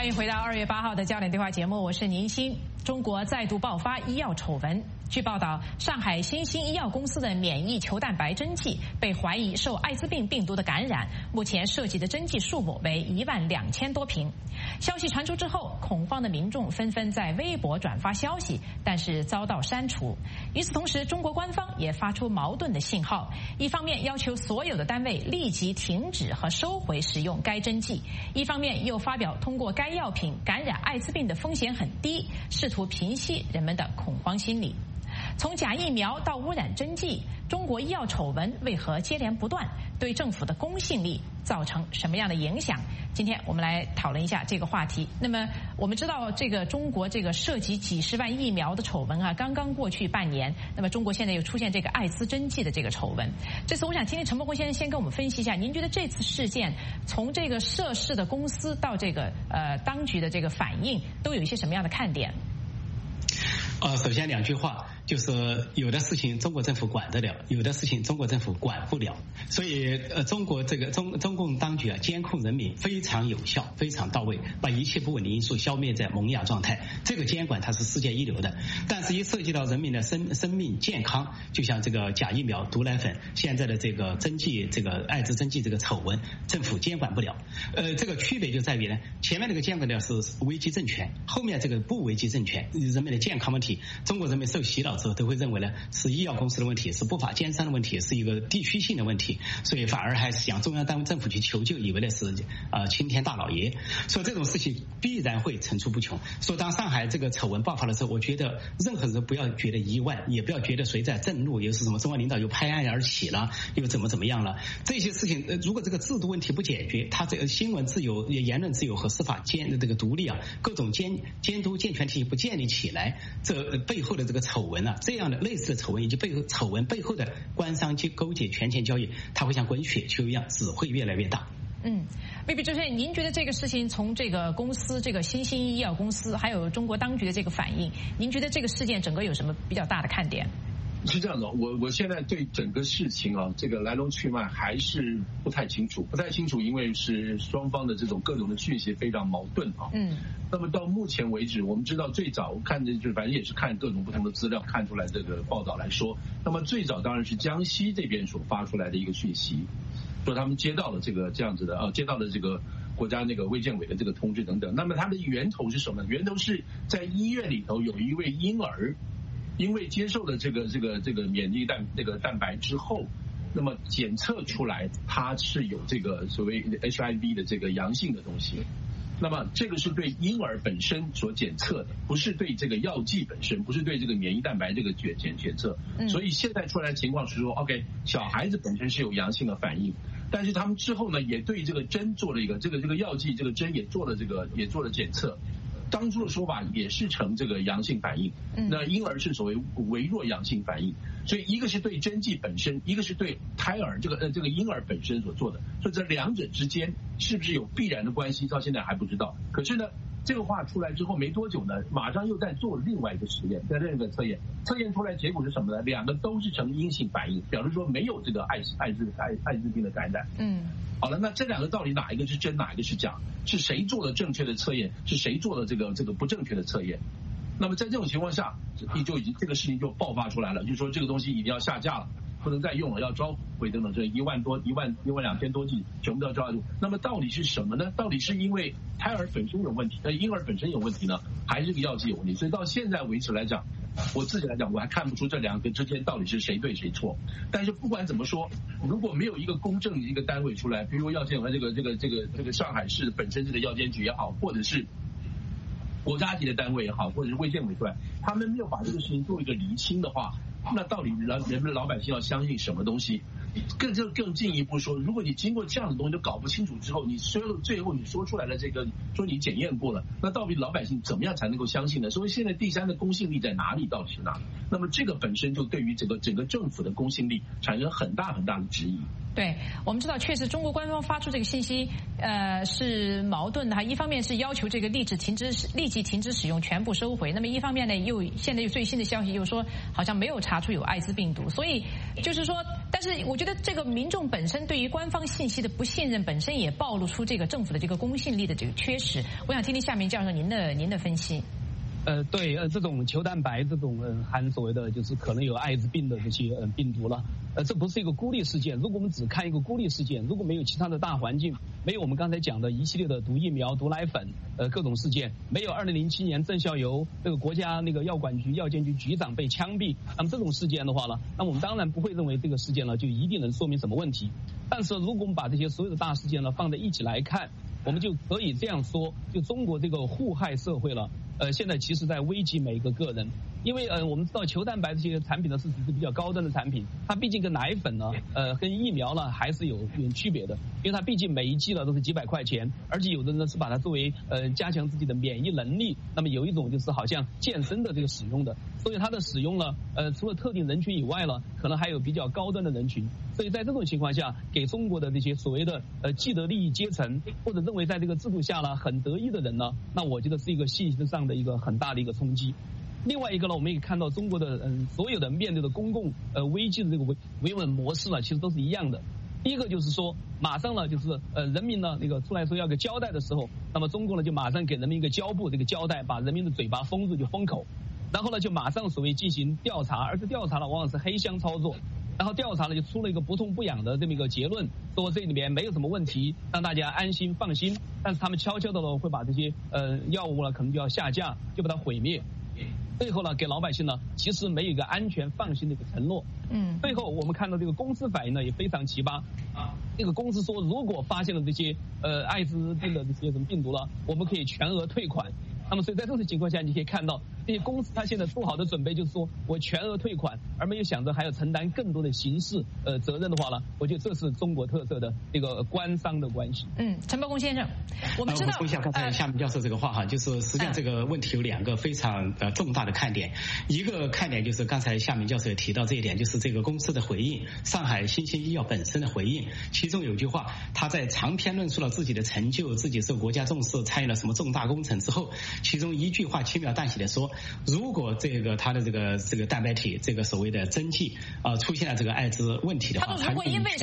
欢迎回到2月8号的焦点对话节目，我是宁鑫。中国再度爆发医药丑闻。据报道，上海新兴医药公司的免疫球蛋白针剂被怀疑受艾滋病病毒的感染，目前涉及的针剂数目为12000多瓶。消息传出之后，恐慌的民众纷纷在微博转发消息，但是遭到删除。与此同时，中国官方也发出矛盾的信号，一方面要求所有的单位立即停止和收回使用该针剂，一方面又发表通过该药品感染艾滋病的风险很低，试图平息人们的恐慌心理。从假疫苗到污染针剂，中国医药丑闻为何接连不断？对政府的公信力造成什么样的影响？今天我们来讨论一下这个话题。那么我们知道，这个中国这个涉及几十万疫苗的丑闻啊，刚刚过去半年。那么中国现在又出现这个艾滋针剂的这个丑闻。这次我想听听陈伯宏先生先跟我们分析一下，您觉得这次事件从这个涉事的公司到这个当局的这个反应，都有一些什么样的看点？ 首先2句话，就是有的事情中国政府管得了，有的事情中国政府管不了。所以中国这个中共当局啊，监控人民非常有效，非常到位，把一切不稳定因素消灭在萌芽状态。这个监管它是世界一流的，但是一涉及到人民的生命健康，就像这个假疫苗、毒奶粉，现在的这个针剂，这个艾滋针剂这个丑闻，政府监管不了。这个区别就在于呢，前面这个监管的是危机政权，后面这个不危机政权，人们的健康问题，中国人民受洗脑之后都会认为呢是医药公司的问题，是不法奸商的问题，是一个地区性的问题，所以反而还是向中央单位政府去求救，以为呢是青天大老爷。所以这种事情必然会层出不穷。所以当上海这个丑闻爆发的时候，我觉得任何人不要觉得意外，也不要觉得谁在震怒，又是什么中央领导又拍案而起了，又怎么样了。这些事情如果这个制度问题不解决，它这个新闻自由、言论自由和司法这个独立啊，各种监督健全体系不建立起来，这背后的这个丑闻啊，这样的类似的丑闻以及丑闻背后的官商勾结、权钱交易，它会像滚雪球一样，只会越来越大。 魏主任，您觉得这个事情从这个公司，这个新兴医药公司，还有中国当局的这个反应，您觉得这个事件整个有什么比较大的看点？ 是这样的，我现在对整个事情啊，这个来龙去脉还是不太清楚，因为是双方的这种各种的讯息非常矛盾啊。那么到目前为止，我们知道最早看的就是反正也是看各种不同的资料看出来这个报道来说，那么最早当然是江西这边所发出来的一个讯息，说他们接到了这样子的接到了这个国家那个卫健委的这个通知等等。那么它的源头是什么？源头是在医院里头有一位婴儿。因为接受了这个免疫蛋白之后，那么检测出来它是有这个所谓 HIV 的这个阳性的东西，那么这个是对婴儿本身所检测的，不是对这个药剂本身，不是对这个免疫蛋白这个检测。所以现在出来的情况是说 ，OK， 小孩子本身是有阳性的反应，但是他们之后呢，也对这个针做了一个这个药剂这个针也做了检测。当初的说法也是呈这个阳性反应，那婴儿是所谓微弱阳性反应，所以一个是对针剂本身，一个是对胎儿这个婴儿本身所做的，所以这两者之间是不是有必然的关系，到现在还不知道。可是呢，这个话出来之后没多久呢，马上又在做另外一个实验，在另一个测验出来结果是什么呢？两个都是呈阴性反应，表示说没有这个艾滋病的感染。好了，那这两个到底哪一个是真，哪一个是假？是谁做了正确的测验？是谁做了这个不正确的测验？那么在这种情况下，就已经这个事情就爆发出来了，就是说这个东西已经要下架了，不能再用了，要召回等等，这12000多剂全部都要抓住。那么到底是什么呢？到底是因为胎儿本身有问题，婴儿本身有问题呢，还是这个药剂有问题？所以到现在为止来讲，我自己来讲，我还看不出这两个之间到底是谁对谁错。但是不管怎么说，如果没有一个公正的一个单位出来，比如药监和这个上海市本身这个药监局也好，或者是国家级的单位也好，或者是卫健委出来，他们没有把这个事情做一个厘清的话，那到底人们老百姓要相信什么东西？更进一步说，如果你经过这样的东西都搞不清楚之后，你最后你说出来了这个，说你检验过了，那到底老百姓怎么样才能够相信呢？所以现在第三的公信力在哪里？到底是哪里？那么这个本身就对于整个政府的公信力产生很大的质疑。 对，我们知道确实中国官方发出这个信息是矛盾的，一方面是要求这个立即停止使用，全部收回，那么一方面呢现在最新的消息又说好像没有查出有艾滋病毒，所以就是说但是我觉得这个民众本身对于官方信息的不信任，本身也暴露出这个政府的这个公信力的这个缺失。我想听听夏明教授您的分析。 对，这种球蛋白这种含所谓的就是可能有艾滋病的这些病毒了，这不是一个孤立事件。如果我们只看一个孤立事件，如果没有其他的大环境，没有我们刚才讲的一系列的毒疫苗、毒奶粉各种事件，没有2007年郑孝游这个国家那个药管局药监局局长被枪毙，那么这种事件的话呢，那我们当然不会认为这个事件呢就一定能说明什么问题。但是如果我们把这些所有的大事件呢放在一起来看，我们就可以这样说，就中国这个互害社会了，现在其实在危及每一个个人。因为我们知道球蛋白这些产品呢是比较高端的产品，它毕竟跟奶粉呢跟疫苗呢还是有区别的，因为它毕竟每一剂呢都是几百块钱，而且有的呢是把它作为加强自己的免疫能力，那么有一种就是好像健身的这个使用的，所以它的使用呢除了特定人群以外呢，可能还有比较高端的人群。所以在这种情况下，给中国的这些所谓的既得利益阶层或者认为在这个制度下呢很得意的人呢，那我觉得是一个信息上的一个很大的一个冲击。另外一个呢，我们也看到中国的所有的面对的公共危机的这个维稳模式呢，其实都是一样的。第一个就是说，马上呢就是人民呢那个出来说要个交代的时候，那么中共呢就马上给人民一个胶布这个胶带，把人民的嘴巴封住就封口，然后呢就马上所谓进行调查，而且调查呢往往是黑箱操作。然后调查呢就出了一个不痛不痒的这么一个结论，说这里面没有什么问题，让大家安心放心。但是他们悄悄的呢会把这些药物呢可能就要下架，就把它毁灭。最后呢给老百姓呢其实没有一个安全放心的一个承诺。最后我们看到这个公司反应呢也非常奇葩啊，这个公司说如果发现了这些艾滋病的这些什么病毒了，我们可以全额退款。那么所以在这种情况下，你可以看到这些公司它现在做好的准备就是说我全额退款，而没有想着还要承担更多的刑事责任的话呢，我觉得这是中国特色的这个官商的关系。 陈伯公先生，我们知道我说一下刚才夏明教授这个话哈，就是实际上这个问题有两个非常重大的看点。一个看点就是刚才夏明教授也提到这一点，就是这个公司的回应，上海新兴医药本身的回应。其中有句话，他在长篇论述了自己的成就，自己受国家重视，参与了什么重大工程之后，其中一句话轻描淡写的说，如果这个他的这个蛋白体这个所谓的针剂出现了这个艾滋问题的话， 他如果因为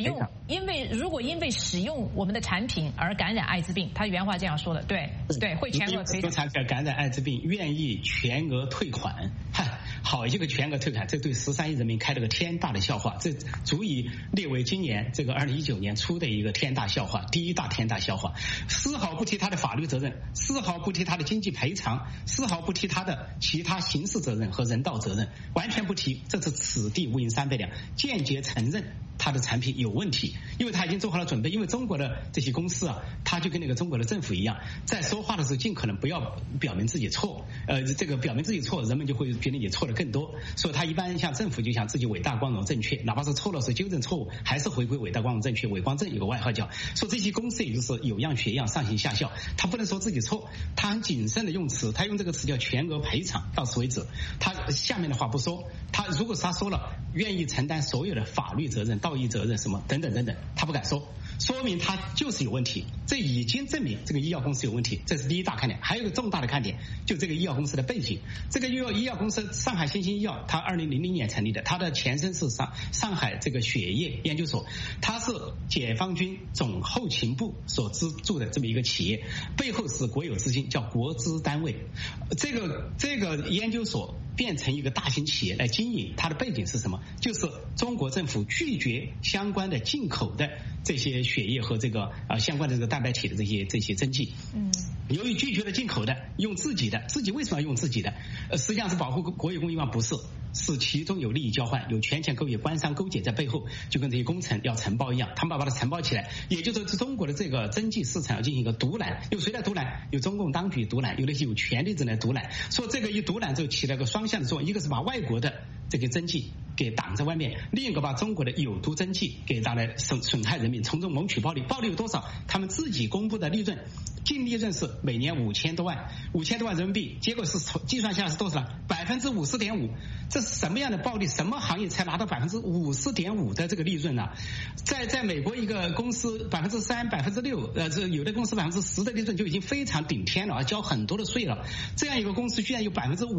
使用我们的产品而感染艾滋病，他原话这样说的，对，会全额赔偿。 产品感染艾滋病，愿意全额退款。好一个全额退款，这对13亿人民开了个天大的笑话，这足以列为今年这个2019年出的一个天大笑话，第一大天大笑话。丝毫不提他的法律责任，丝毫不提他的经济赔偿，丝毫不提他的其他刑事责任和人道责任，完全不提。这是此地无银三百两，间接承认他的产品有问题，因为他已经做好了准备。因为中国的这些公司啊，他就跟那个中国的政府一样，在说话的时候尽可能不要表明自己错，这个表明自己错，人们就会觉得你错的更多。所以他一般像政府就想自己伟大光荣正确，哪怕是错了是纠正错误，还是回归伟大光荣正确。伟光正有个外号叫，说这些公司也就是有样学样，上行下效，他不能说自己错，他很谨慎的用词，他用这个词叫全额赔偿，到此为止。他下面的话不说，他如果是他说了愿意承担所有的法律责任、道义责任什么等等等等，他不敢说，说明他就是有问题，这已经证明这个医药公司有问题，这是第一大看点。还有一个重大的看点，就这个医药公司的背景。这个医药公司上海新兴医药，它2000年成立的，它的前身是上海这个血液研究所，它是解放军总后勤部所资助的这么一个企业，背后是国有资金，叫国资单位。这个研究所变成一个大型企业来经营，它的背景是什么？就是中国政府拒绝相关的进口的这些血液和这个相关的这个蛋白体的这些针剂。由于拒绝了进口的，用自己为什么要用自己的？实际上是保护国有供应吗？不是，是其中有利益交换，有权钱勾结、官商勾结在背后，就跟这些工程要承包一样，他们把它承包起来，也就是中国的这个针剂市场要进行一个独揽。有谁来独揽？有中共当局独揽，有那些有权力者来独揽。说这个一独揽就起了个双向的作用，一个是把外国的这个针剂给挡在外面，另一个把中国的有毒针剂给拿来损害人民，从中谋取暴利。暴利有多少？他们自己公布的利润净利润是每年5000多万人民币，结果是计算下来是多少？50.5%。这是什么样的暴利？什么行业才拿到50.5%的这个利润呢？在美国一个公司3%、6%，这有的公司10%的利润就已经非常顶天了，交很多的税了。这样一个公司居然有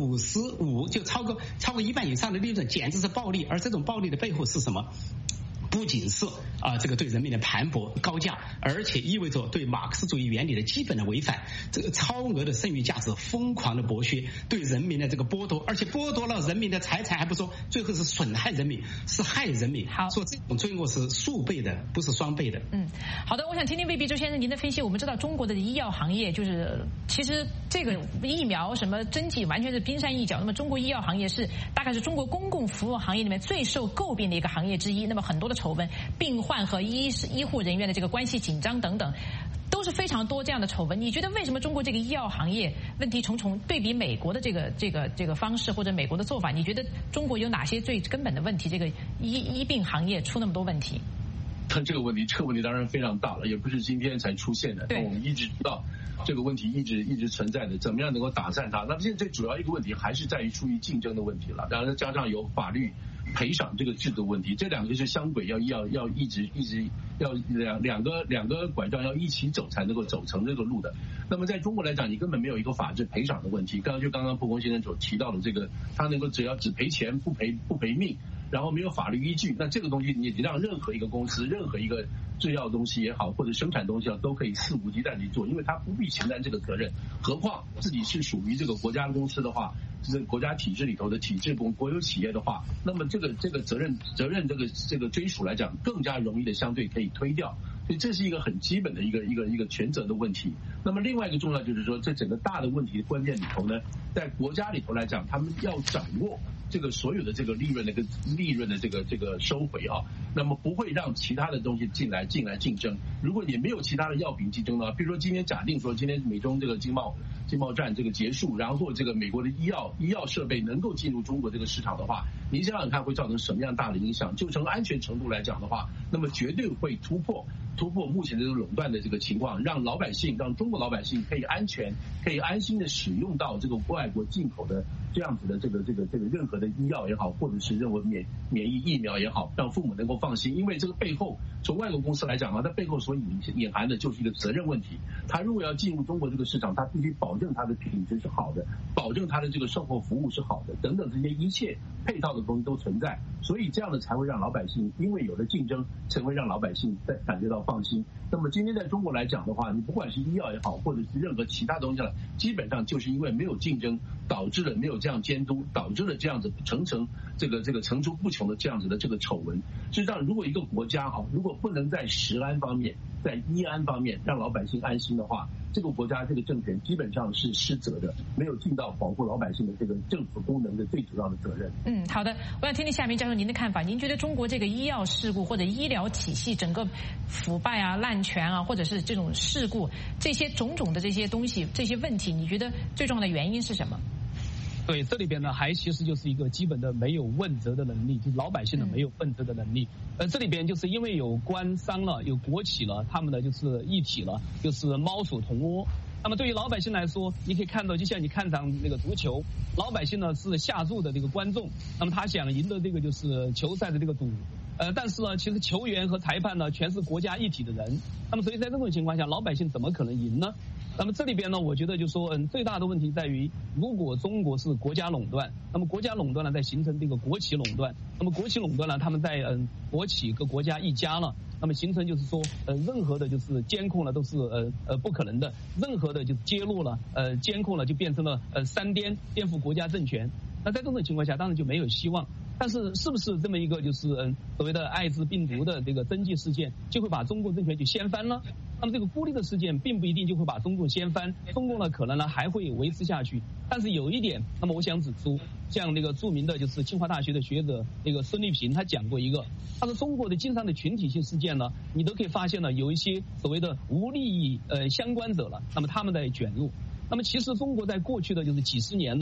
55%，就超过一半以上的利润，简直是暴利。而这种暴利的背后是什么？不仅是这个对人民的盘剥高价，而且意味着对马克思主义原理的基本的违反，这个超额的剩余价值疯狂的剥削，对人民的这个剥夺，而且剥夺了人民的财产，还不说，最后是损害人民，是害人民。 好， 说这种罪恶是数倍的，不是双倍的。 好的，我想听听魏必洲先生您的分析。我们知道中国的医药行业其实这个疫苗什么针剂完全是冰山一角。那么中国医药行业大概是中国公共服务行业里面最受诟病的一个行业之一。那么很多的丑闻，病患和医护人员的这个关系紧张等等，都是非常多这样的丑闻。你觉得为什么中国这个医药行业问题重重？对比美国的这个方式或者美国的做法，你觉得中国有哪些最根本的问题？这个医病行业出那么多问题？ 这个问题当然非常大了，也不是今天才出现的。我们一直知道这个问题一直存在的，怎么样能够打散它？那么现在最主要一个问题还是在于出于竞争的问题了，然后再加上有法律赔偿这个制度问题，这两个是相轨，要一直要两个拐杖要一起走才能够走成这个路的。那么在中国来讲，你根本没有一个法治赔偿的问题。刚刚蒲公先生所提到的这个，他能够只赔钱不赔命，然后没有法律依据，那这个东西你让任何一个公司、任何一个制药东西也好，或者生产东西都可以肆无忌惮地做，因为他不必承担这个责任。何况自己是属于这个国家公司的话，就是国家体制里头的体制国有企业的话，那么这个责任这个追属来讲，更加容易的相对可以推掉。所以这是一个很基本的一个权责的问题。那么另外一个重要就是说，这整个大的问题关键里头呢，在国家里头来讲，他们要掌握这个所有的这个利润的这个收回啊，那么不会让其他的东西进来竞争。如果你没有其他的药品竞争的话，比如说今天假定说今天美中这个经贸战这个结束，然后这个美国的医药设备能够进入中国这个市场的话，你想想看会造成什么样大的影响？就从安全程度来讲的话，那么绝对会突破目前的这个垄断的这个情况，让中国老百姓可以安全可以安心的使用到这个外国进口的这样子的这个任何的医药也好，或者是任何免疫疫苗也好，让父母能够放心。因为这个背后从外国公司来讲啊，它背后所隐含的就是一个责任问题。它如果要进入中国这个市场，它必须保证它的品质是好的，保证它的这个售后服务是好的，等等这些一切配套的东西都存在，所以这样的才会让老百姓因为有了竞争，才会让老百姓感觉到放心。那么今天在中国来讲的话，你不管是医药也好，或者是任何其他东西了，基本上就是因为没有竞争，导致了没有这样监督，导致了这样子层出不穷的这样子的这个丑闻。事实上，如果一个国家如果不能在食安方面，在医安方面让老百姓安心的话，这个国家这个政权基本上是失责的，没有尽到保护老百姓的这个政府功能的最主要的责任。 好的，我想听听夏明教授您的看法。您觉得中国这个医药事故或者医疗体系整个腐败啊、滥权啊，或者是这种事故，这些种种的这些东西、这些问题，你觉得最重要的原因是什么？ 对，这里边呢还其实就是一个基本的没有问责的能力，就是老百姓的没有问责的能力。这里边就是因为有官商了，有国企了，他们呢就是一体了，就是猫鼠同窝。那么对于老百姓来说，你可以看到，就像你看场那个足球，老百姓呢是下注的这个观众，那么他想赢得这个就是球赛的这个赌。但是呢，其实球员和裁判呢全是国家一体的人，那么所以在这种情况下，老百姓怎么可能赢呢？那么这里边呢，我觉得就说最大的问题在于，如果中国是国家垄断，那么国家垄断呢在形成这个国企垄断，那么国企垄断呢，他们在国企跟国家一家了，那么形成就是说任何的就是监控了都是不可能的，任何的就是揭露了监控了就变成了颠覆国家政权。那在这种情况下，当然就没有希望。但是是不是这么一个就是所谓的艾滋病毒的这个针剂事件就会把中共政权就掀翻呢？那么这个孤立的事件并不一定就会把中共掀翻，中共呢可能呢还会维持下去。但是有一点，那么我想指出，像那个著名的就是清华大学的学者那个孙立平他讲过一个，他说中国的经常的群体性事件呢，你都可以发现呢有一些所谓的无利益相关者了，那么他们在卷入。那么其实中国在过去的就是几十年呢，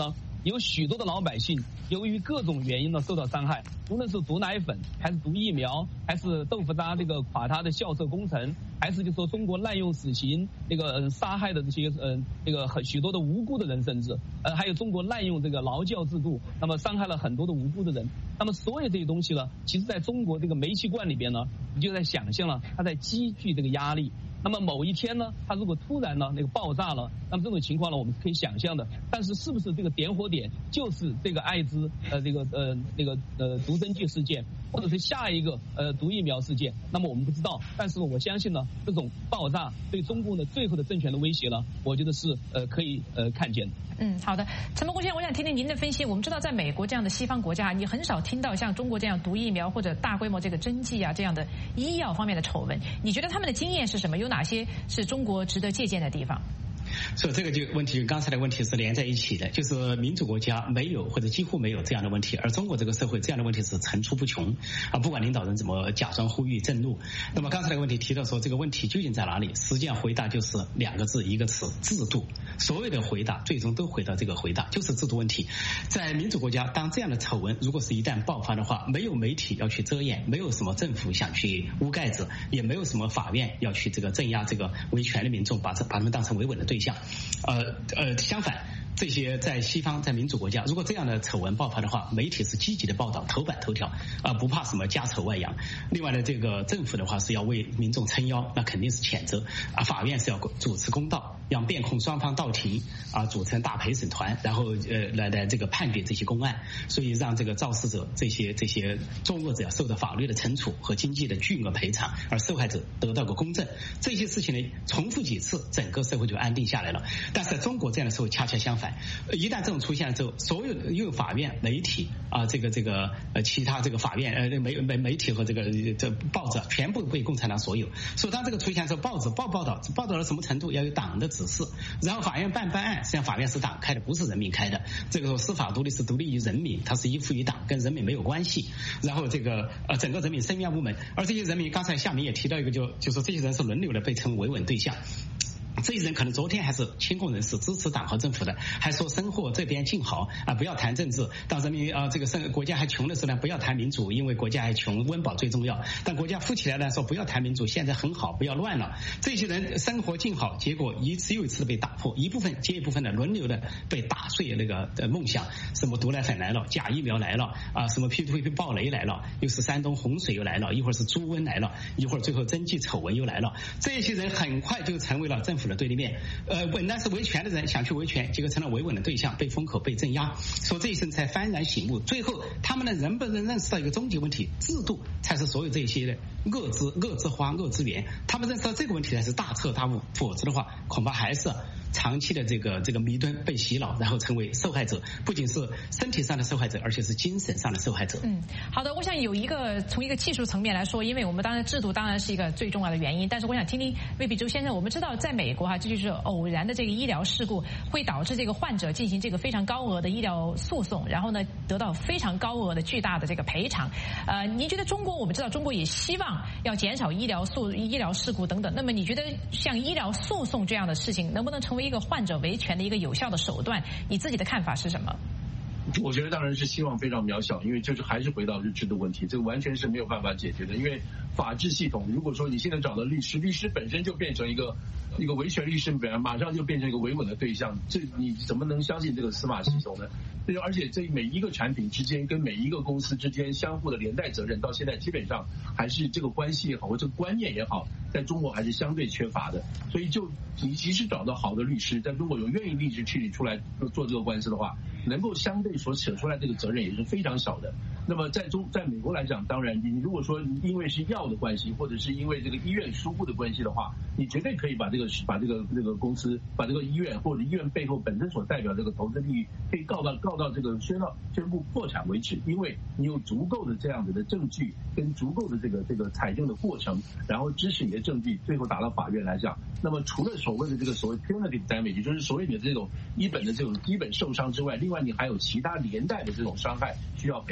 有许多的老百姓由于各种原因呢受到伤害，无论是毒奶粉，还是毒疫苗，还是豆腐渣这个垮塌的校舍工程，还是就说中国滥用死刑杀害的这些许多的无辜的人，甚至还有中国滥用这个劳教制度，那么伤害了很多的无辜的人。那么所有这些东西呢，其实在中国这个煤气罐里边呢，你就在想象了它在积聚这个压力。那么某一天呢，它如果突然呢爆炸了，那么这种情况呢我们是可以想象的。但是是不是这个点火点就是这个艾滋毒针剂事件，或者是下一个毒疫苗事件，那么我们不知道。但是我相信呢，这种爆炸对中共的最后的政权的威胁呢，我觉得是可以看见的。 好的，陈蘑菇先生，我想听听您的分析。我们知道，在美国这样的西方国家，你很少听到像中国这样毒疫苗或者大规模这个针剂这样的医药方面的丑闻。你觉得他们的经验是什么？有哪些是中国值得借鉴的地方？ 所以这个问题跟刚才的问题是连在一起的，就是民主国家没有或者几乎没有这样的问题，而中国这个社会这样的问题是层出不穷不管领导人怎么假装呼吁震怒。那么刚才的问题提到说这个问题究竟在哪里，实际上回答就是2个字一个词：制度。所有的回答最终都回到这个回答，就是制度问题。在民主国家，当这样的丑闻如果是一旦爆发的话，没有媒体要去遮掩，没有什么政府想去捂盖子，也没有什么法院要去镇压这个维权的民众，把他们当成维稳的对象。相反，这些在西方在民主国家，如果这样的丑闻爆发的话，媒体是积极的报道，头版头条不怕什么家丑外扬。另外呢，这个政府的话是要为民众撑腰，那肯定是谴责法院是要主持公道，让辩控双方到庭组成大陪审团，然后来这个判决这些公案，所以让这个肇事者这些作恶者受到法律的惩处和经济的巨额赔偿，而受害者得到个公正。这些事情呢重复几次，整个社会就安定下来了。但是在中国这样的社会恰恰相反，一旦这种出现了之后，所有因为法院、媒体其他这个法院媒体和这报纸全部被共产党所有。所以当这个出现的时候，报纸报道到了什么程度，要有党的指示，然后法院办案，实际上法院是党开的，不是人民开的。这个司法独立是独立于人民，它是依附于党，跟人民没有关系。然后整个人民声援无门，而这些人民刚才夏明也提到一个，就说这些人是轮流的被称为维稳对象。这些人可能昨天还是亲共人士，支持党和政府的，还说生活这边静好不要谈政治。当人民国家还穷的时候呢，不要谈民主，因为国家还穷，温饱最重要。但国家富起来呢，说不要谈民主，现在很好，不要乱了。这些人生活静好，结果一次又一次的被打破，一部分接一部分的轮流的被打碎那个梦想，什么毒奶粉来了，假疫苗来了什么 P2P 暴雷来了，又是山东洪水又来了，一会儿是猪瘟来了，一会儿最后针剂丑闻又来了。这些人很快就成为了政府的对立面。本来是维权的人想去维权，结果成了维稳的对象，被封口，被镇压。说这一生才幡然醒悟，最后他们能不能认识到一个终极问题，制度才是所有这些的恶之花恶之源。他们认识到这个问题才是大彻大悟，否则的话恐怕还是长期的这个迷蹲被洗脑，然后成为受害者，不仅是身体上的受害者，而且是精神上的受害者。 好的，我想从一个技术层面来说，因为我们当然制度当然是一个最重要的原因，但是我想听听魏必洲先生，我们知道在美国这就是偶然的这个医疗事故会导致这个患者进行这个非常高额的医疗诉讼，然后呢得到非常高额的巨大的这个赔偿。您觉得我们知道中国也希望要减少医疗事故等等，那么你觉得像医疗诉讼这样的事情能不能成为一个患者维权的一个有效的手段？你自己的看法是什么？ 我觉得当然是希望非常渺小，因为就是还是回到制度问题，这个完全是没有办法解决的。因为法治系统，如果说你现在找到律师本身就变成一个维权律师，马上就变成一个维稳的对象，这你怎么能相信这个司法系统呢？而且这每一个产品之间跟每一个公司之间相互的连带责任，到现在基本上还是这个关系也好，或这个观念也好，在中国还是相对缺乏的。所以你即使找到好的律师，在中国有愿意律师去出来做这个官司的话，能够相对所扯出来这个责任也是非常小的。那么在美国来讲，当然你如果说因为是药的关系，或者是因为这个医院疏忽的关系的话，你绝对可以把这个公司，把这个医院或者医院背后本身所代表这个投资利益，可以告到这个宣布破产为止，因为你有足够的这样子的证据跟足够的这个采证的过程，然后支持你的证据，最后打到法院来讲。那么除了所谓的punitive damage， 就是所谓的这种基本受伤之外，另外你还有其他连带的这种伤害需要赔偿。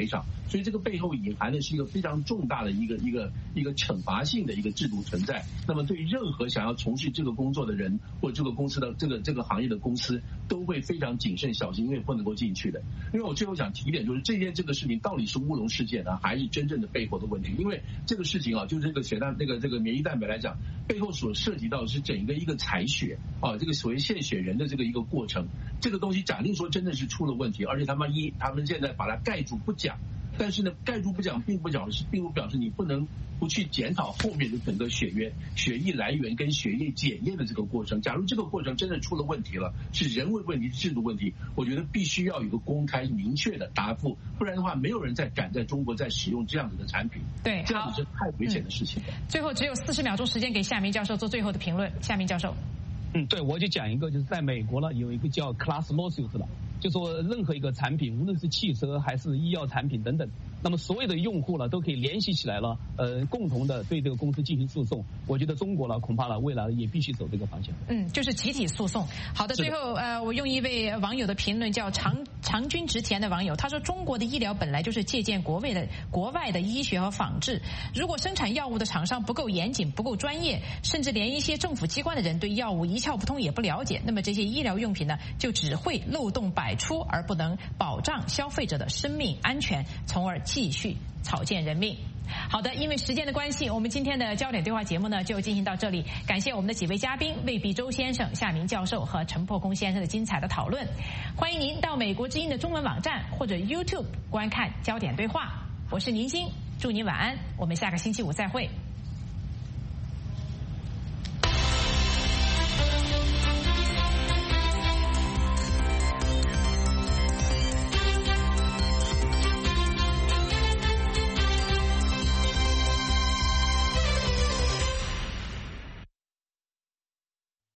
所以这个背后隐含的是一个非常重大的一个惩罚性的一个制度存在。那么对于任何想要从事这个工作的人或这个公司的这个行业的公司，都会非常谨慎小心，因为不能够进去的。因为我最后想提一点，就是这个事情到底是乌龙事件呢，还是真正的背后的问题？因为这个事情啊，就是这个免疫蛋白来讲，背后所涉及到的是整个一个采血啊，这个所谓献血人的这个一个过程。这个东西假定说真的是出了问题，而且他们现在把它盖住不讲。但是呢，盖住不讲，并不表示你不能不去检讨后面的整个血液来源跟血液检验的这个过程。假如这个过程真的出了问题了，是人为问题、制度问题，我觉得必须要有一个公开明确的答复，不然的话，没有人再敢在中国再使用这样子的产品。 对， 这样子是太危险的事情了。 最后只有40秒钟时间给夏明教授做最后的评论。夏明教授， 对，我就讲一个，就是在美国呢有一个叫 class lawsuit 的，就说任何一个产品，无论是汽车还是医药产品等等，那么所有的用户呢都可以联系起来了，共同的对这个公司进行诉讼。我觉得中国呢恐怕呢未来也必须走这个方向。 就是集体诉讼。好的，最后我用一位网友的评论叫长君直田的网友，他说中国的医疗本来就是借鉴国外的医学和仿制，如果生产药物的厂商不够严谨、不够专业，甚至连一些政府机关的人对药物一窍不通也不了解，那么这些医疗用品呢就只会漏洞百出，而不能保障消费者的生命安全，从而继续草菅人命。好的，因为时间的关系，我们今天的焦点对话节目呢就进行到这里。感谢我们的几位嘉宾魏必周先生、夏明教授和陈破空先生的精彩的讨论。欢迎您到美国之音的中文网站或者 YouTube 观看焦点对话。我是宁鑫，祝您晚安，我们下个星期五再会。